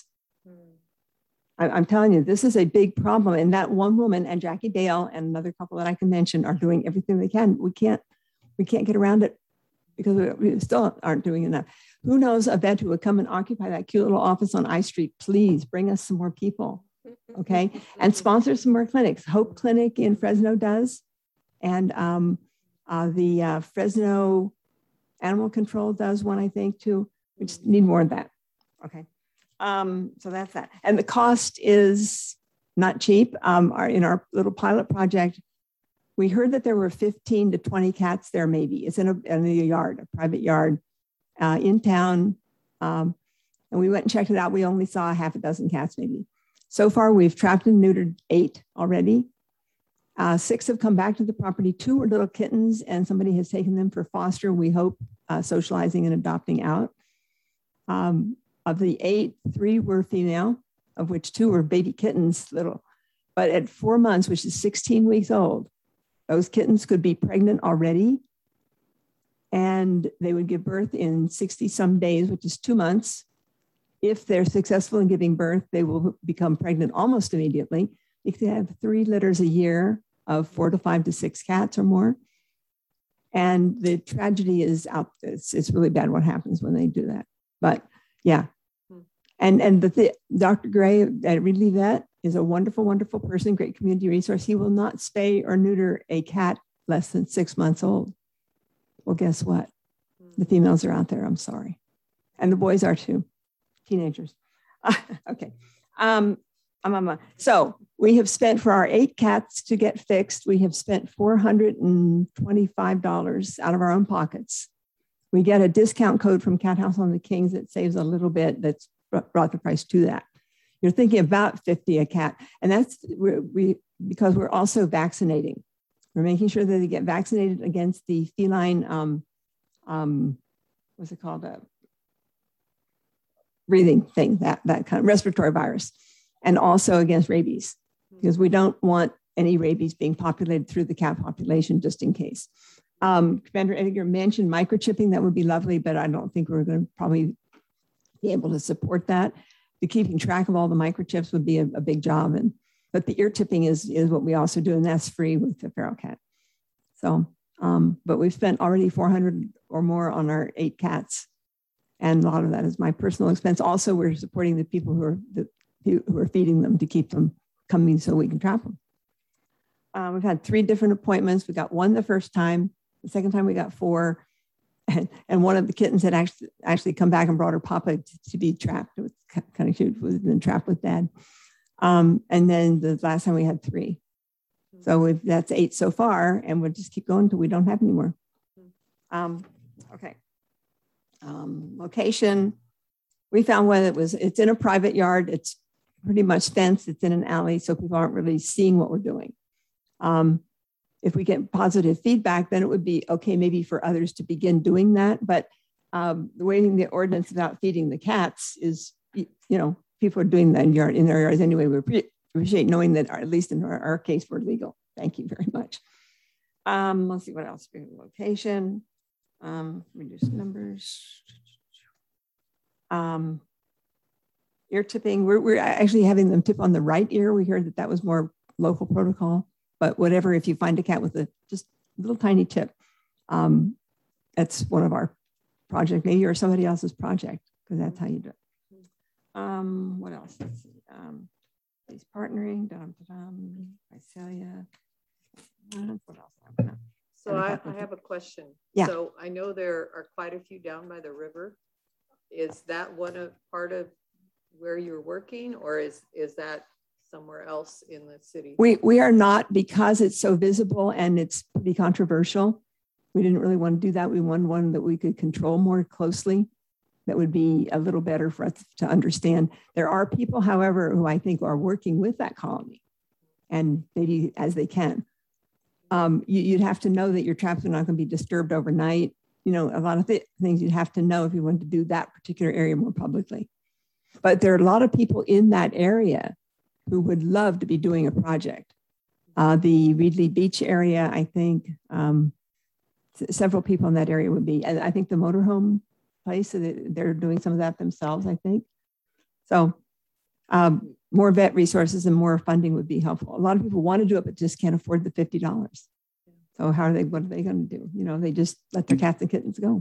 I'm telling you, this is a big problem. And that one woman and Jackie Dale and another couple that I can mention are doing everything they can. We can't, we can't get around it because we, we still aren't doing enough. Who knows a vet who would come and occupy that cute little office on I Street? Please bring us some more people, okay? And sponsor some more clinics. Hope Clinic in Fresno does. And um, uh, the uh, Fresno Animal Control does one, I think, too. We just need more of that, okay? Um, so that's that. And the cost is not cheap. Um, our, in our little pilot project, we heard that there were fifteen to twenty cats there, maybe. It's in a, in a yard, a private yard uh, in town. Um, and we went and checked it out. We only saw half a dozen cats, maybe. So far, we've trapped and neutered eight already. Uh, six have come back to the property. Two were little kittens, and somebody has taken them for foster. We hope uh, socializing and adopting out. Um, Of the eight, three were female, of which two were baby kittens, little. But at four months, which is sixteen weeks old, those kittens could be pregnant already. And they would give birth in sixty some days, which is two months. If they're successful in giving birth, they will become pregnant almost immediately. You can have three litters a year of four to five to six cats or more. And the tragedy is out. It's, it's really bad what happens when they do that. But yeah. And, and the th- Doctor Gray at Reedley Vet is a wonderful, wonderful person, great community resource. He will not spay or neuter a cat less than six months old. Well, guess what? The females are out there. I'm sorry. And the boys are too, teenagers. Okay. Um, um, um, so we have spent for our eight cats to get fixed. We have spent four hundred twenty-five dollars out of our own pockets. We get a discount code from Cat House on the Kings that saves a little bit. That's brought the price to that. You're thinking about fifty a cat. And that's we, we because we're also vaccinating. We're making sure that they get vaccinated against the feline, um, um, what's it called? A breathing thing, that, that kind of respiratory virus, and also against rabies, because we don't want any rabies being populated through the cat population just in case. Um, Commander Edgar mentioned microchipping. That would be lovely, but I don't think we're going to probably be able to support that. The keeping track of all the microchips would be a, a big job. And but the ear tipping is, is what we also do, and that's free with the feral cat. So, um, but we've spent already four hundred or more on our eight cats. And a lot of that is my personal expense. Also, we're supporting the people who are, the, who are feeding them to keep them coming so we can trap them. Uh, we've had three different appointments. We got one the first time. The second time we got four. And, and one of the kittens had actually, actually come back and brought her papa to, to be trapped. It was kind of cute. Was been trapped with dad. Um, and then the last time we had three. So we've, that's eight so far, and we'll just keep going until we don't have any more. Um, okay. Um, location, we found one that was, it's in a private yard. It's pretty much fenced. It's in an alley, so people aren't really seeing what we're doing. Um, if we get positive feedback, then it would be okay maybe for others to begin doing that. But um, the way the ordinance about feeding the cats is, you know, people are doing that in, yard, in their yards anyway. We appreciate knowing that, at least in our, our case, we're legal. Thank you very much. Um, let's see what else. Location, um, reduce numbers. Um, ear tipping, we're, we're actually having them tip on the right ear. We heard that that was more local protocol, but whatever, if you find a cat with a just little tiny tip, um, that's one of our project, maybe, or somebody else's project, because that's how you do it. Um, what else? Let's see. Um, He's partnering. Dum, dum, Visalia. What else? So I, I have a question. Yeah. So I know there are quite a few down by the river. Is that one of part of where you're working, or is is that somewhere else in the city? We we are not, because it's so visible and it's pretty controversial. We didn't really want to do that. We wanted one that we could control more closely. That would be a little better for us to understand. There are people, however, who I think are working with that colony, and maybe as they can. Um, you, you'd have to know that your traps are not going to be disturbed overnight. You know, a lot of th things you'd have to know if you wanted to do that particular area more publicly. But there are a lot of people in that area who would love to be doing a project. Uh, the Reedley Beach area, I think, um, several people in that area would be, and I think the motorhome place, so they're doing some of that themselves, I think. So um, more vet resources and more funding would be helpful. A lot of people want to do it, but just can't afford the fifty dollars. So how are they, what are they going to do? You know, they just let their cats and kittens go.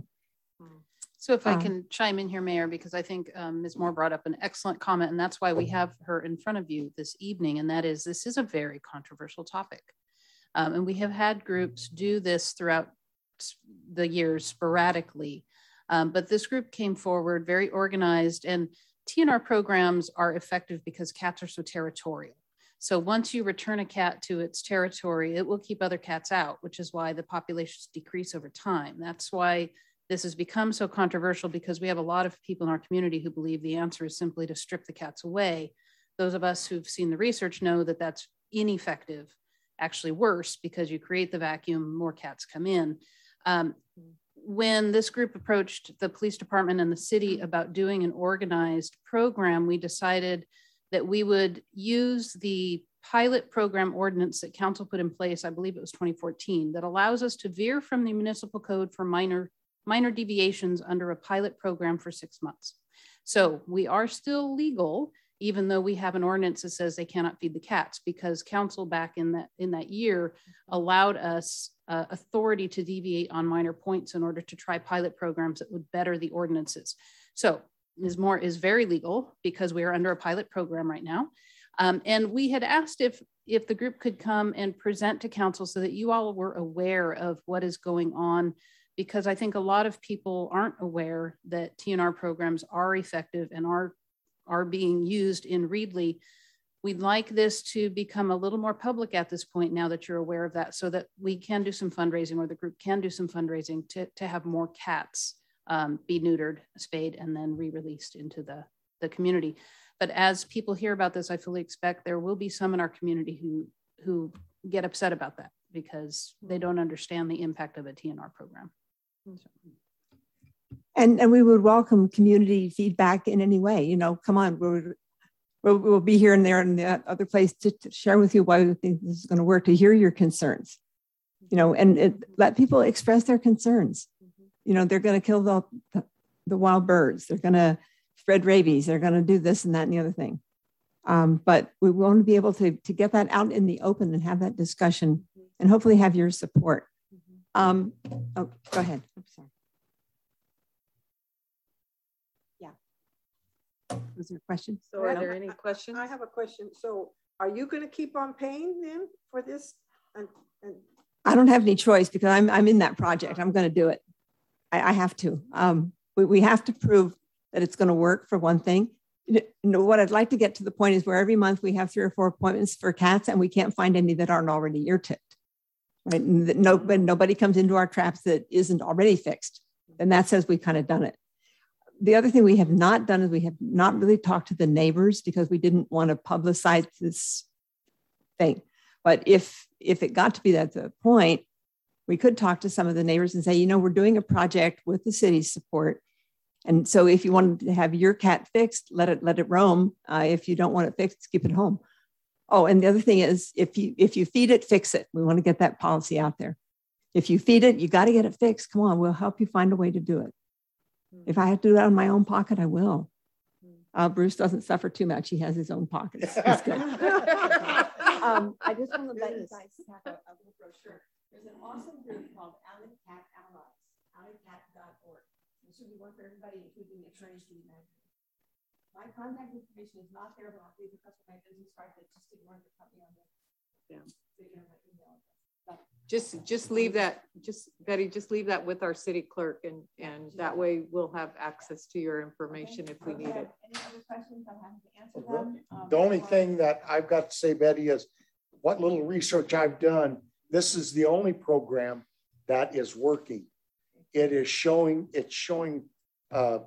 So if I Um, can chime in here, Mayor, because I think um, Miz Moore brought up an excellent comment, and that's why we have her in front of you this evening. And that is, this is a very controversial topic. Um, and we have had groups do this throughout the years sporadically. Um, but this group came forward very organized, and T N R programs are effective because cats are so territorial. So once you return a cat to its territory, it will keep other cats out, which is why the populations decrease over time. That's why this has become so controversial, because we have a lot of people in our community who believe the answer is simply to strip the cats away. Those of us who've seen the research know that that's ineffective, actually worse, because you create the vacuum, more cats come in. Um, When this group approached the police department and the city about doing an organized program, we decided that we would use the pilot program ordinance that council put in place, I believe it was twenty fourteen, that allows us to veer from the municipal code for minor, minor deviations under a pilot program for six months. So we are still legal, even though we have an ordinance that says they cannot feed the cats, because council back in that, in that year allowed us Uh, authority to deviate on minor points in order to try pilot programs that would better the ordinances. So Miz Moore is very legal because we are under a pilot program right now. Um, and we had asked if, if the group could come and present to council so that you all were aware of what is going on, because I think a lot of people aren't aware that T N R programs are effective and are are being used in Reedley. We'd like this to become a little more public at this point now that you're aware of that, so that we can do some fundraising, or the group can do some fundraising to, to have more cats um, be neutered, spayed, and then re-released into the, the community. But as people hear about this, I fully expect there will be some in our community who, who get upset about that because they don't understand the impact of a T N R program. So. And, and we would welcome community feedback in any way. You know, come on, we're, we'll, we'll be here and there and the other place to, to share with you why we think this is going to work, to hear your concerns, you know, and it, let people express their concerns. You know, they're going to kill the, the, the wild birds. They're going to spread rabies. They're going to do this and that and the other thing. Um, but we want to be able to, to get that out in the open and have that discussion and hopefully have your support. Um, oh, go ahead. I'm sorry. Yeah. Was there a question? So are there any questions? I have a question. So are you going to keep on paying then for this? And, and I don't have any choice because I'm, I'm in that project. I'm going to do it. I, I have to. Um, we, we have to prove that it's going to work, for one thing. You know, what I'd like to get to the point is where every month we have three or four appointments for cats and we can't find any that aren't already ear tipped, right? And that no, nobody comes into our traps that isn't already fixed. And that says we've kind of done it. The other thing we have not done is we have not really talked to the neighbors because we didn't want to publicize this thing. But if, if it got to be that the point, we could talk to some of the neighbors and say, you know, we're doing a project with the city's support. And so if you wanted to have your cat fixed, let it let it roam. Uh, if you don't want it fixed, keep it home. Oh, and the other thing is, if you if you feed it, fix it. We want to get that policy out there. If you feed it, you got to get it fixed. Come on, we'll help you find a way to do it. If I have to do that out of my own pocket, I will. Uh, Bruce doesn't suffer too much. He has his own pockets. That's good. um, I just want to let you guys have a, a little brochure. There's an awesome group called Alley Cat Allies, alley cat dot org. It should be one for everybody, including attorneys to the United States. My contact information is not there, but I'll leave it because of my business card that just didn't want to cut me on this. Yeah. So you have my email address. Just, just leave that, just Betty, just leave that with our city clerk, and, and that way we'll have access to your information okay. if we okay. need it. Any other questions? I'm happy to answer them. Um, the only thing that I've got to say, Betty, is what little research I've done, this is the only program that is working. It is showing, it's showing uh,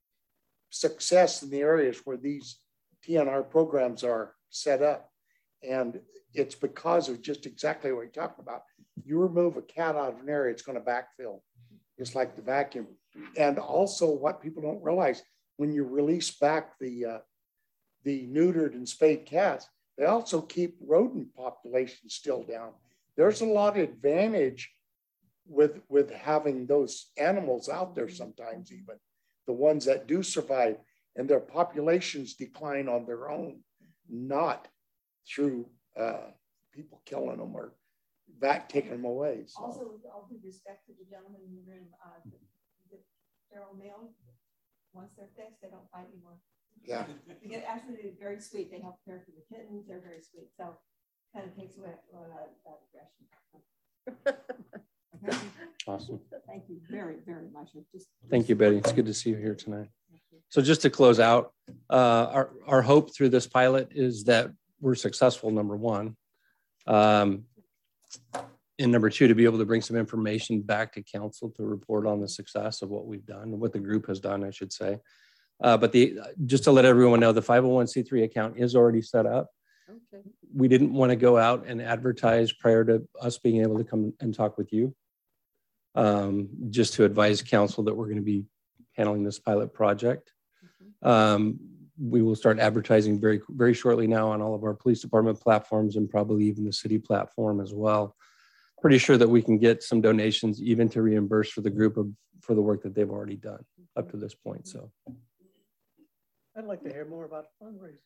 success in the areas where these T N R programs are set up. And it's because of just exactly what you're talking about. You remove a cat out of an area, it's going to backfill, just like the vacuum. And also what people don't realize, when you release back the, uh, the neutered and spayed cats, they also keep rodent populations still down. There's a lot of advantage with with having those animals out there sometimes, even the ones that do survive, and their populations decline on their own, not through uh, people killing them or back taking them away. So. Also, with all due respect to the gentleman in the room, uh, the, the feral male, once they're fixed, they don't fight anymore. Yeah. They get actually very sweet. They help care for the kittens. They're very sweet. So kind of takes away a lot of that aggression. Okay. Awesome. Thank you very, very much. Just Thank you, Betty. It's good to see you here tonight. So just to close out, uh, our, our hope through this pilot is that we're successful, number one. Um, and number two, to be able to bring some information back to council to report on the success of what we've done, what the group has done, I should say. Uh, but the just to let everyone know, the five oh one c three account is already set up. Okay. We didn't want to go out and advertise prior to us being able to come and talk with you. Um, just to advise council that we're going to be handling this pilot project. Mm-hmm. um, we will start advertising very, very shortly now on all of our police department platforms and probably even the city platform as well. Pretty sure that we can get some donations even to reimburse for the group of for the work that they've already done up to this point. So I'd like to hear more about fundraising.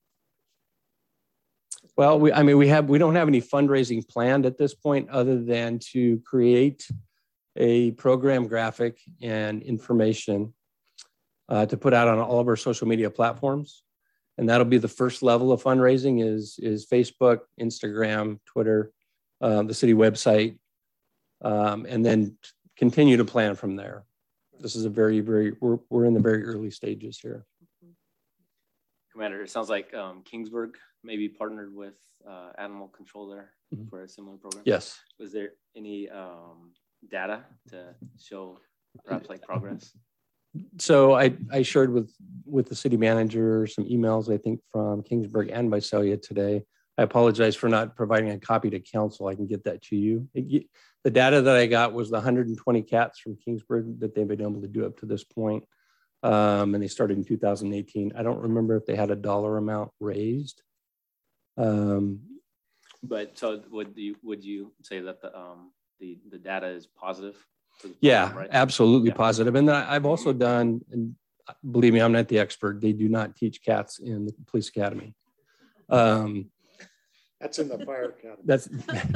Well, we, I mean, we have, we don't have any fundraising planned at this point other than to create a program graphic and information uh, to put out on all of our social media platforms. And that'll be the first level of fundraising is, is Facebook, Instagram, Twitter, uh, the city website, um, and then continue to plan from there. This is a very, very, we're, we're in the very early stages here. Commander, it sounds like um, Kingsburg maybe partnered with uh, animal control there mm-hmm. for a similar program. Yes. Was there any um, data to show perhaps like progress? So I, I shared with, with the city manager some emails, I think from Kingsburg and Visalia today. I apologize for not providing a copy to council. I can get that to you. It, the data that I got was the one hundred twenty cats from Kingsburg that they've been able to do up to this point. Um, and they started in two thousand eighteen. I don't remember if they had a dollar amount raised. Um, but so would you, would you say that the, um, the, the data is positive? Yeah, program, right? absolutely yeah. positive. And then I've also done, and believe me, I'm not the expert. They do not teach cats in the police academy. Um, That's in the fire academy. That's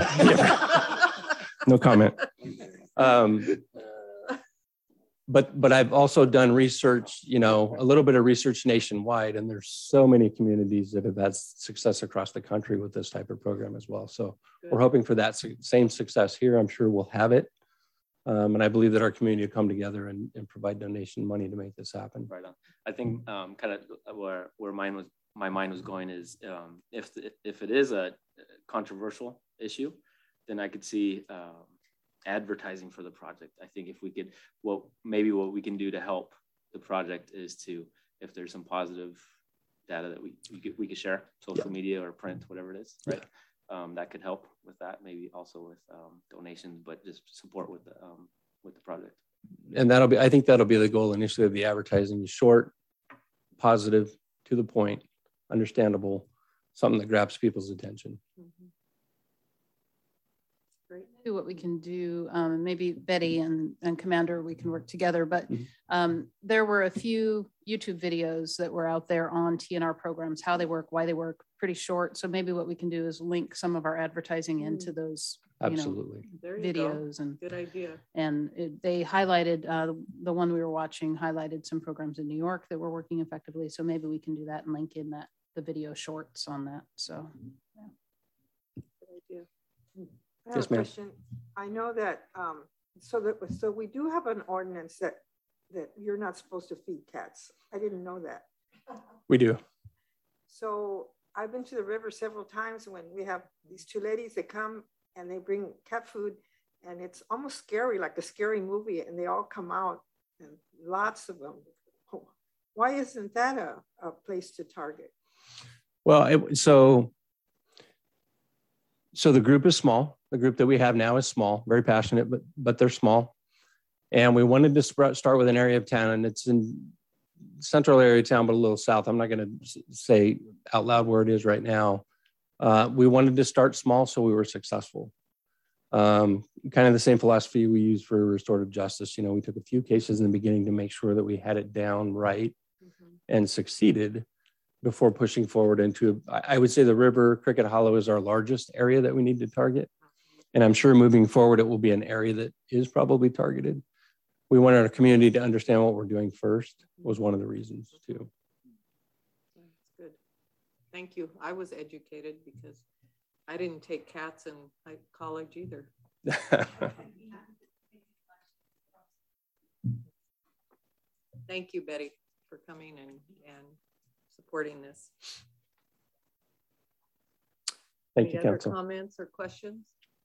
no comment. Um, but but I've also done research, you know, a little bit of research nationwide, and there's so many communities that have had success across the country with this type of program as well. So Good. We're hoping for that su- same success here. I'm sure we'll have it. Um, and I believe that our community will come together and, and provide donation money to make this happen. Right on. I think um, kind of where where mine was my mind was going is um, if the, if it is a controversial issue, then I could see um, advertising for the project. I think if we could, well, maybe what we can do to help the project is to, if there's some positive data that we we could, we could share, social yeah. media or print, whatever it is, right? Yeah. Um, that could help with that, maybe also with um, donations, but just support with the um, with the project. And that'll be, I think that'll be the goal initially of the advertising: short, positive, to the point, understandable, something that grabs people's attention. Mm-hmm. Great. Do what we can do. Um, maybe Betty and, and Commander, we can work together. But um, there were a few YouTube videos that were out there on T N R programs, how they work, why they work, pretty short. So maybe what we can do is link some of our advertising into those you Absolutely. know, videos. Go. And good idea. And it, they highlighted, uh, the one we were watching highlighted some programs in New York that were working effectively. So maybe we can do that and link in that the video shorts on that. So yeah. Good idea. I have yes, a question. I know that um, so that so we do have an ordinance that that you're not supposed to feed cats. I didn't know that. We do. So I've been to the river several times when we have these two ladies that come and they bring cat food, and it's almost scary, like a scary movie, and they all come out and lots of them. Why isn't that a, a place to target? Well, it, so so the group is small. The group that we have now is small, very passionate, but but they're small. And we wanted to start with an area of town, and it's in central area of town, but a little south. I'm not going to say out loud where it is right now. Uh, we wanted to start small, so we were successful. Um, kind of the same philosophy we use for restorative justice. You know, we took a few cases in the beginning to make sure that we had it down right mm-hmm. and succeeded before pushing forward into, I would say the river, Cricket Hollow is our largest area that we need to target. And I'm sure moving forward, it will be an area that is probably targeted. We wanted our community to understand what we're doing first was one of the reasons too. That's good. Thank you. I was educated because I didn't take cats in college either. Thank you, Betty, for coming and, and supporting this. Thank Any you, other Council. Comments or questions?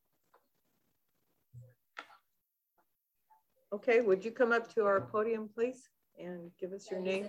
Okay, would you come up to our podium, please, and give us your name?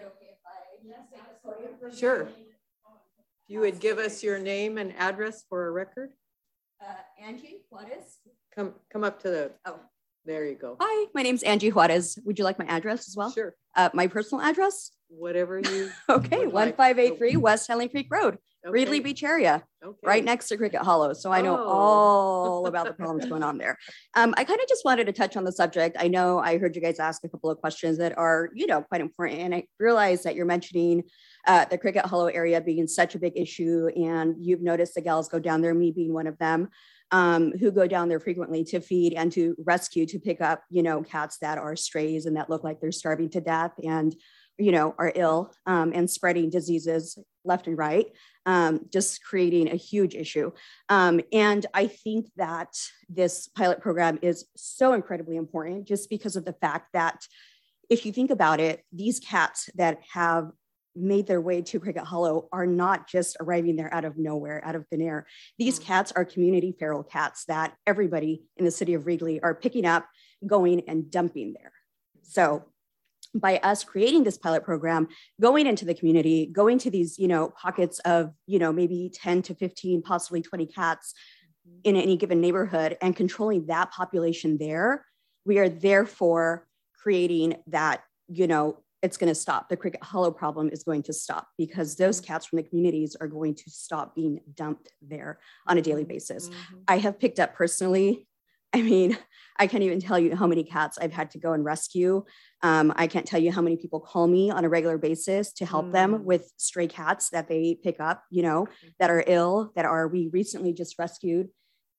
Sure. You would give us your name and address for a record. Uh, Angie Juarez. Come, come up to the. Oh, there you go. Hi, my name's Angie Juarez. Would you like my address as well? Sure. Uh, my personal address. Whatever you. Okay, one five eight three West Henley Creek Road, okay. Reedley Beach area, okay. Right next to Cricket Hollow. So I know oh. all about the problems going on there. Um, I kind of just wanted to touch on the subject. I know I heard you guys ask a couple of questions that are, you know, quite important. And I realize that you're mentioning uh, the Cricket Hollow area being such a big issue. And you've noticed the gals go down there, me being one of them, um, who go down there frequently to feed and to rescue, to pick up, you know, cats that are strays and that look like they're starving to death and you know, are ill um, and spreading diseases left and right, um, just creating a huge issue. Um, and I think that this pilot program is so incredibly important just because of the fact that if you think about it, these cats that have made their way to Cricket Hollow are not just arriving there out of nowhere, out of thin air. These cats are community feral cats that everybody in the city of Wrigley are picking up, going and dumping there. So by us creating this pilot program, going into the community, going to these, you know, pockets of, you know, maybe ten to fifteen, possibly twenty cats in any given neighborhood and controlling that population there, we are therefore creating that, you know, it's going to stop. The Cricket Hollow problem is going to stop because those cats from the communities are going to stop being dumped there on a daily basis. Mm-hmm. I have picked up personally, I mean, I can't even tell you how many cats I've had to go and rescue. Um, I can't tell you how many people call me on a regular basis to help mm. them with stray cats that they pick up, you know, that are ill, that are, we recently just rescued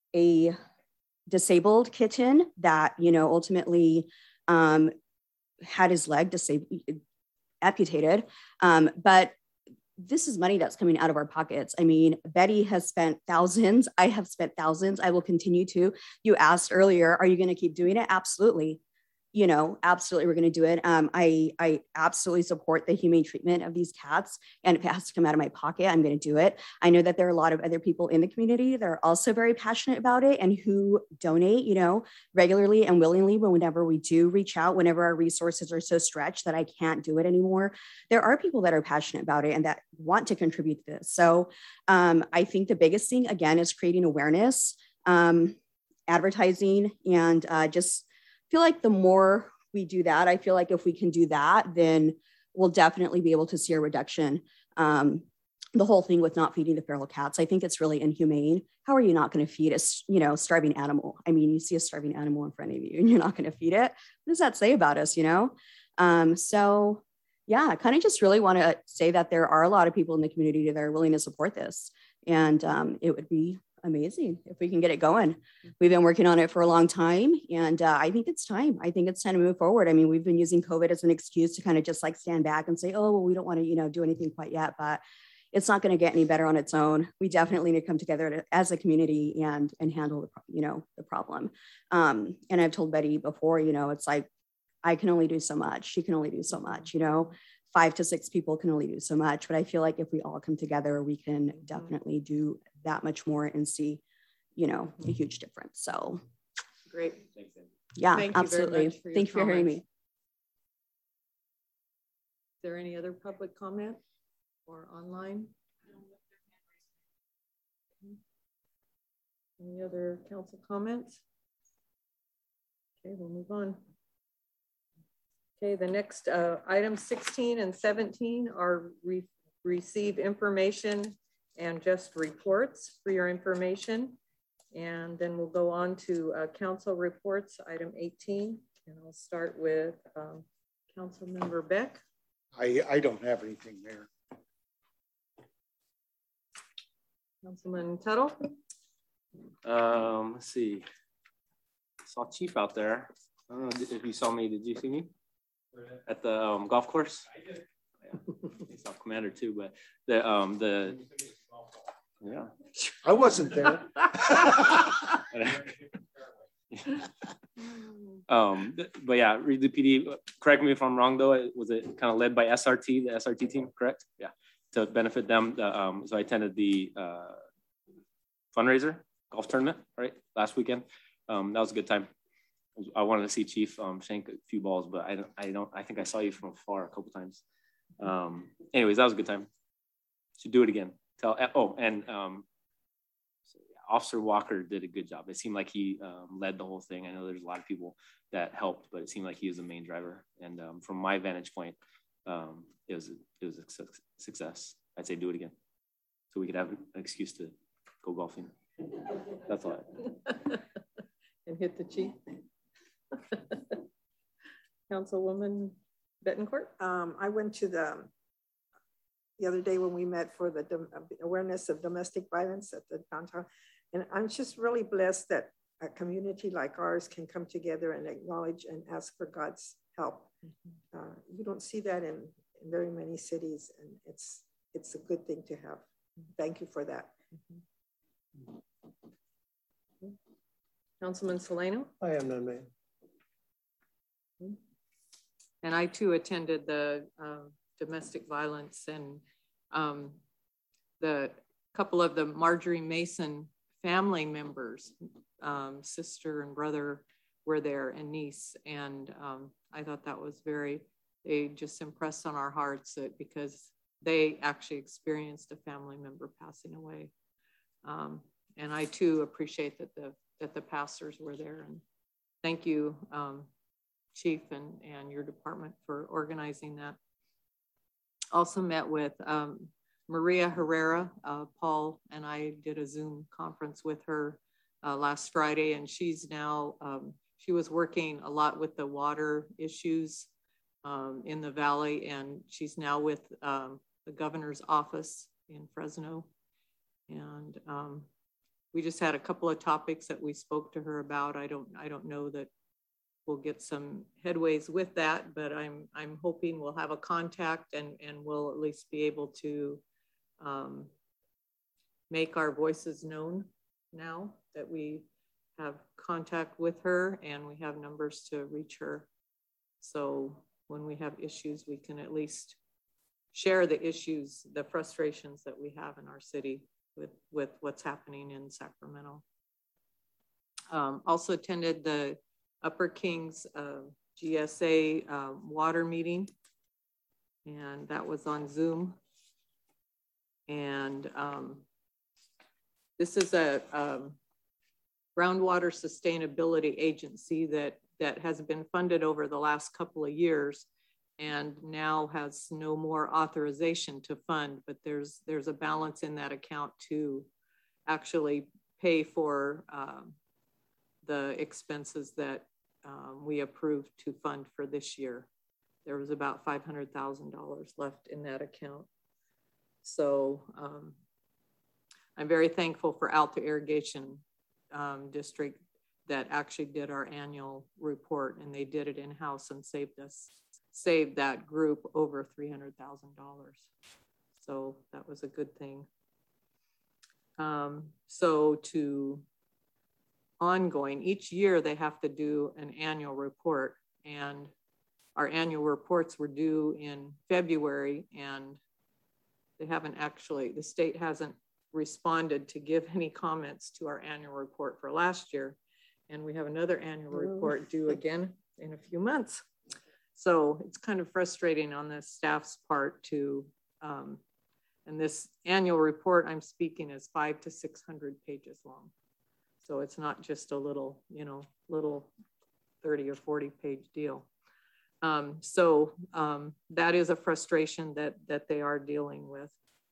a disabled kitten that, you know, ultimately um, had his leg disabled, amputated. Um, but this is money that's coming out of our pockets. I mean, Betty has spent thousands. I have spent thousands. I will continue to. You asked earlier, are you going to keep doing it? Absolutely. You know, absolutely, we're going to do it. Um, I, I absolutely support the humane treatment of these cats. And if it has to come out of my pocket, I'm going to do it. I know that there are a lot of other people in the community that are also very passionate about it and who donate, you know, regularly and willingly whenever we do reach out, whenever our resources are so stretched that I can't do it anymore. There are people that are passionate about it and that want to contribute to this. So um, I think the biggest thing, again, is creating awareness, um, advertising, and uh, just feel like the more we do that, I feel like if we can do that, then we'll definitely be able to see a reduction. Um, the whole thing with not feeding the feral cats, I think it's really inhumane. How are you not going to feed a, you know, starving animal? I mean, you see a starving animal in front of you and you're not going to feed it. What does that say about us, you know? Um, so yeah, I kind of just really want to say that there are a lot of people in the community that are willing to support this. And um, it would be amazing if we can get it going. We've been working on it for a long time, and uh, I think it's time. I think it's time to move forward. I mean, we've been using COVID as an excuse to kind of just like stand back and say, oh, well, we don't want to, you know, do anything quite yet, but it's not going to get any better on its own. We definitely need to come together to, as a community and and handle the, you know, the problem. Um, and I've told Betty before, you know, it's like, I can only do so much. She can only do so much, you know, five to six people can only do so much. But I feel like if we all come together, we can definitely do that much more and see, you know, a huge difference. So great. Yeah, Thank you absolutely. For Thank you for hearing me. Is there any other public comment or online? Any other council comments? Okay, we'll move on. Okay, the next uh, items sixteen and seventeen are re receive information and just reports for your information. And then we'll go on to uh, council reports, item eighteen. And I'll start with um, Council Member Beck. I, I don't have anything there. Councilman Tuttle. Um, let's see. Saw Chief out there. I don't know if you saw me. Did you see me? At the um, golf course? I did. Yeah. He's off Commander too, but the um the yeah. I wasn't there. um, but yeah, Wrigley P D. Correct me if I'm wrong though. It was it kind of led by S R T, the S R T team, correct? Yeah, to benefit them. The, um, so I attended the uh, fundraiser golf tournament right last weekend. Um, that was a good time. I wanted to see Chief um, shank a few balls, but I don't, I don't, I think I saw you from afar a couple times. Um, anyways, that was a good time. Should do it again. Tell, oh, and um, so yeah, Officer Walker did a good job. It seemed like he um, led the whole thing. I know there's a lot of people that helped, but it seemed like he was the main driver. And um, from my vantage point, um, it was, a, it was a success. I'd say do it again. So we could have an excuse to go golfing. That's all. I and hit the Chief. Councilwoman Bettencourt. Um, I went to the the other day when we met for the awareness of domestic violence at the downtown, and I'm just really blessed that a community like ours can come together and acknowledge and ask for God's help. Mm-hmm. uh, you don't see that in, in very many cities, and it's it's a good thing to have. Thank you for that. Mm-hmm. Councilman Solano. I have none, ma'am. And I too attended the uh, domestic violence, and um, the couple of the Marjorie Mason family members, um, sister and brother were there, and niece. And um, I thought that was very, they just impressed on our hearts that because they actually experienced a family member passing away. Um, and I too appreciate that the, that the pastors were there. And thank you, um, Chief and, and your department for organizing that. Also met with um, Maria Herrera. uh, Paul and I did a Zoom conference with her uh, last Friday, and she's now, um, she was working a lot with the water issues um, in the Valley, and she's now with um, the governor's office in Fresno. And um, we just had a couple of topics that we spoke to her about. I don't, I don't know that we'll get some headways with that, but I'm, I'm hoping we'll have a contact and, and we'll at least be able to um, make our voices known now that we have contact with her and we have numbers to reach her. So when we have issues, we can at least share the issues, the frustrations that we have in our city with, with what's happening in Sacramento. Um, also attended the Upper Kings uh, G S A uh, water meeting, and that was on Zoom. And um, this is a um, groundwater sustainability agency that, that has been funded over the last couple of years and now has no more authorization to fund, but there's, there's a balance in that account to actually pay for um, the expenses that um, we approved to fund for this year. There was about five hundred thousand dollars left in that account. So um, I'm very thankful for Alta Irrigation um, District that actually did our annual report, and they did it in-house and saved us, saved that group over three hundred thousand dollars. So that was a good thing. Um, so to ongoing, each year they have to do an annual report, and our annual reports were due in February, and they haven't actually, the state hasn't responded to give any comments to our annual report for last year. And we have another annual report due again in a few months. So it's kind of frustrating on the staff's part to, um, and this annual report I'm speaking is five to six hundred pages long. So it's not just a little, you know, little thirty or forty page deal. Um, so um, that is a frustration that, that they are dealing with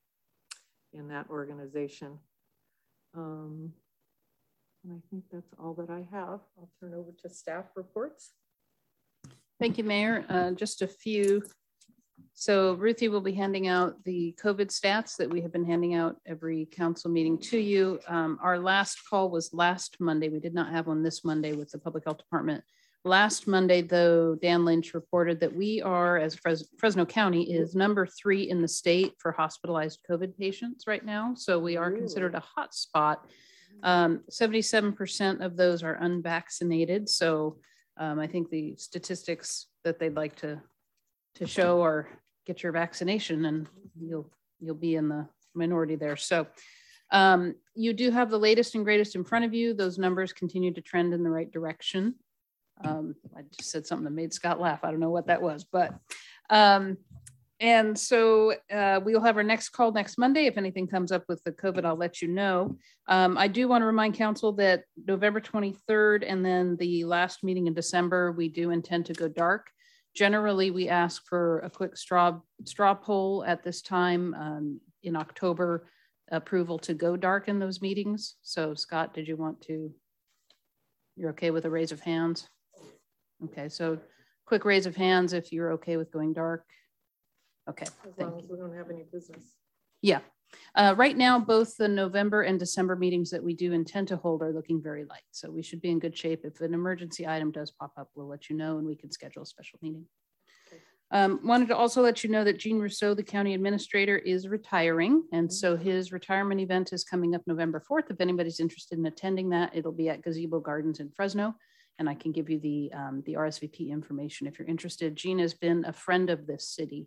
in that organization. Um, and I think that's all that I have. I'll turn over to staff reports. Thank you, Mayor. Uh, just a few. So Ruthie will be handing out the COVID stats that we have been handing out every council meeting to you. Um, our last call was last Monday. We did not have one this Monday with the Public Health Department. Last Monday, though, Dan Lynch reported that we are, as Fres Fresno County, is number three in the state for hospitalized COVID patients right now. So we are considered a hot spot. Um, seventy-seven percent of those are unvaccinated. So um, I think the statistics that they'd like to, to show are get your vaccination and you'll, you'll be in the minority there. So um, you do have the latest and greatest in front of you. Those numbers continue to trend in the right direction. Um, I just said something that made Scott laugh. I don't know what that was, but, um, and so uh, we'll have our next call next Monday. If anything comes up with the COVID, I'll let you know. Um, I do want to remind council that November twenty-third and then the last meeting in December, we do intend to go dark. Generally, we ask for a quick straw, straw poll at this time um, in October, approval to go dark in those meetings. So Scott, did you want to, you're okay with a raise of hands? Okay, so quick raise of hands if you're okay with going dark. Okay. As long as we don't have any business. Yeah. Uh, right now, both the November and December meetings that we do intend to hold are looking very light. So we should be in good shape. If an emergency item does pop up, we'll let you know and we can schedule a special meeting. Okay. Um, wanted to also let you know that Gene Rousseau, the county administrator, is retiring. And so his retirement event is coming up November fourth. If anybody's interested in attending that, it'll be at Gazebo Gardens in Fresno. And I can give you the, um, the R S V P information if you're interested. Gene has been a friend of this city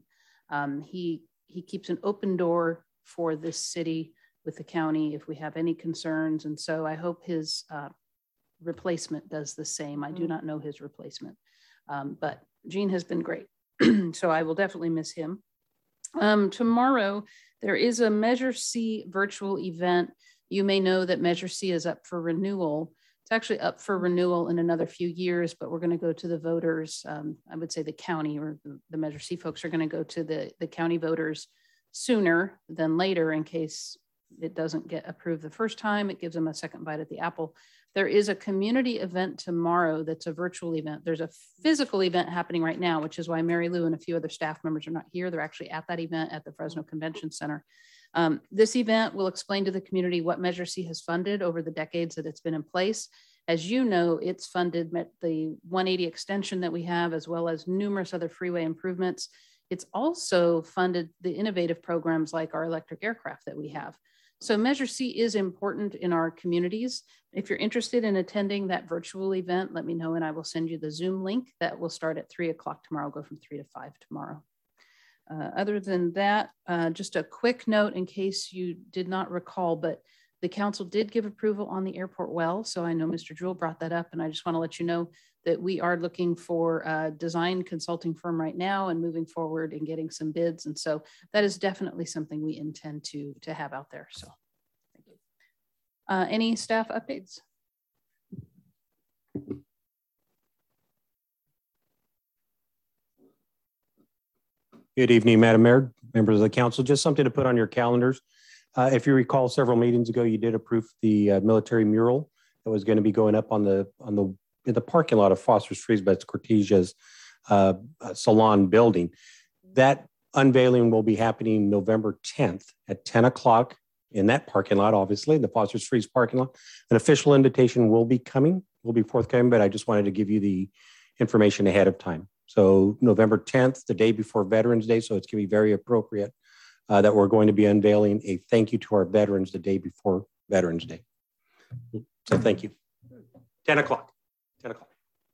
Um, he, he keeps an open door for this city with the county if we have any concerns. And so I hope his uh, replacement does the same. I do not know his replacement, um, but Gene has been great. So I will definitely miss him. Um, tomorrow, there is a Measure C virtual event. You may know that Measure C is up for renewal. It's actually up for renewal in another few years, but we're going to go to the voters. Um, I would say the county or the, the Measure C folks are going to go to the, the county voters sooner than later in case it doesn't get approved the first time. It gives them a second bite at the apple. There is a community event tomorrow that's a virtual event. There's a physical event happening right now, which is why Mary Lou and a few other staff members are not here. They're actually at that event at the Fresno Convention Center. Um, this event will explain to the community what Measure C has funded over the decades that it's been in place. As you know, it's funded the one eighty extension that we have, as well as numerous other freeway improvements. It's also funded the innovative programs like our electric aircraft that we have. So Measure C is important in our communities. If you're interested in attending that virtual event, let me know and I will send you the Zoom link. That will start at three o'clock tomorrow, go from three to five tomorrow. Uh, other than that, uh, just a quick note in case you did not recall, but the council did give approval on the airport well. So I know Mister Jewell brought that up, and I just want to let you know that we are looking for a design consulting firm right now and moving forward and getting some bids. And so that is definitely something we intend to, to have out there. So thank you. Uh, any staff updates? Good evening, Madam Mayor, members of the council. Just something to put on your calendars. Uh, if you recall, several meetings ago, you did approve the uh, military mural that was going to be going up on the on the in the parking lot of Foster's Freeze, but it's Cortesia's uh, salon building. That unveiling will be happening November tenth at ten o'clock in that parking lot, obviously, the Foster's Freeze parking lot. An official invitation will be coming, will be forthcoming, but I just wanted to give you the information ahead of time. So November tenth, the day before Veterans Day, so it's going to be very appropriate uh, that we're going to be unveiling a thank you to our veterans the day before Veterans Day. So thank you. ten o'clock. ten o'clock.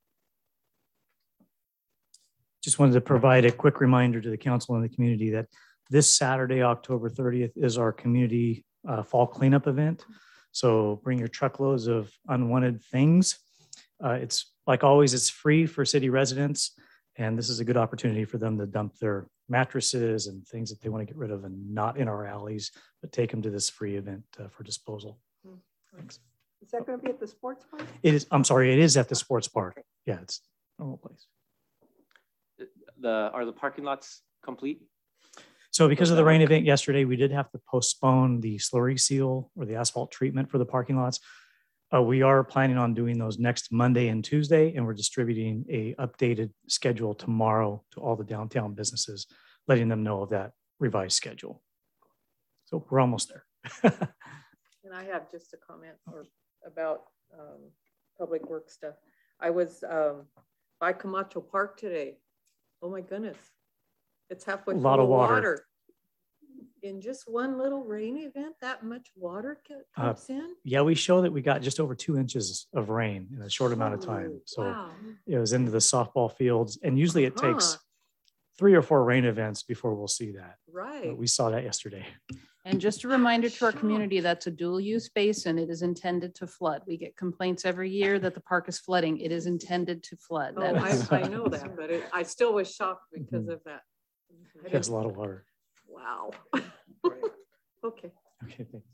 Just wanted to provide a quick reminder to the council and the community that this Saturday, October thirtieth, is our community uh, fall cleanup event. So bring your truckloads of unwanted things. Uh, it's like always, it's free for city residents. And this is a good opportunity for them to dump their mattresses and things that they want to get rid of and not in our alleys, but take them to this free event uh, for disposal. Thanks. Is that going to be at the sports park? It is, I'm sorry, it is at the sports park. Yeah, it's a normal place. The, are the parking lots complete? So because of the rain event yesterday, we did have to postpone the slurry seal or the asphalt treatment for the parking lots. Uh, we are planning on doing those next Monday and Tuesday, and we're distributing a updated schedule tomorrow to all the downtown businesses, letting them know of that revised schedule. So we're almost there. And I have just a comment or about um, public work stuff. I was um, by Camacho Park today. Oh my goodness. It's halfway a full lot of water. water. In just one little rain event, that much water comes uh, in? Yeah, we show that we got just over two inches of rain in a short amount of time. So wow. It was into the softball fields. And usually it uh-huh. takes three or four rain events before we'll see that. Right. But we saw that yesterday. And just a reminder to our community, that's a dual use basin. It is intended to flood. We get complaints every year that the park is flooding. It is intended to flood. Oh, I, I know that, but it, I still was shocked because mm-hmm. of that. It has a lot of water. Wow. Okay. Okay, thanks.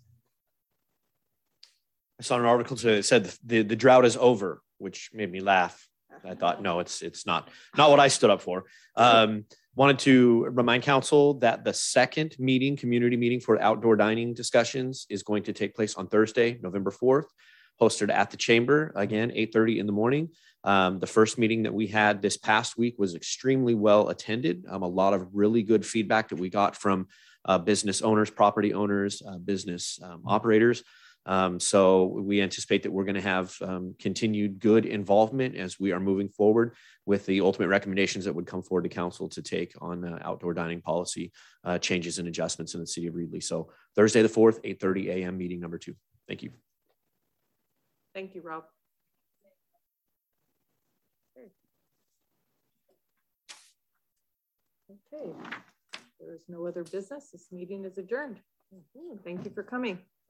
I saw an article today that said the, the drought is over, which made me laugh. I thought, no, it's it's not not what I stood up for. Um, wanted to remind council that the second meeting, community meeting for outdoor dining discussions is going to take place on Thursday, November fourth, hosted at the Chamber, again, eight thirty in the morning. Um, the first meeting that we had this past week was extremely well attended. Um, a lot of really good feedback that we got from uh, business owners, property owners, uh, business um, operators. Um, so we anticipate that we're going to have um, continued good involvement as we are moving forward with the ultimate recommendations that would come forward to council to take on uh, outdoor dining policy uh, changes and adjustments in the city of Reedley. So Thursday the fourth, eight thirty a m meeting number two. Thank you. Thank you, Rob. Okay. there is no other business, this meeting is adjourned. Thank you for coming.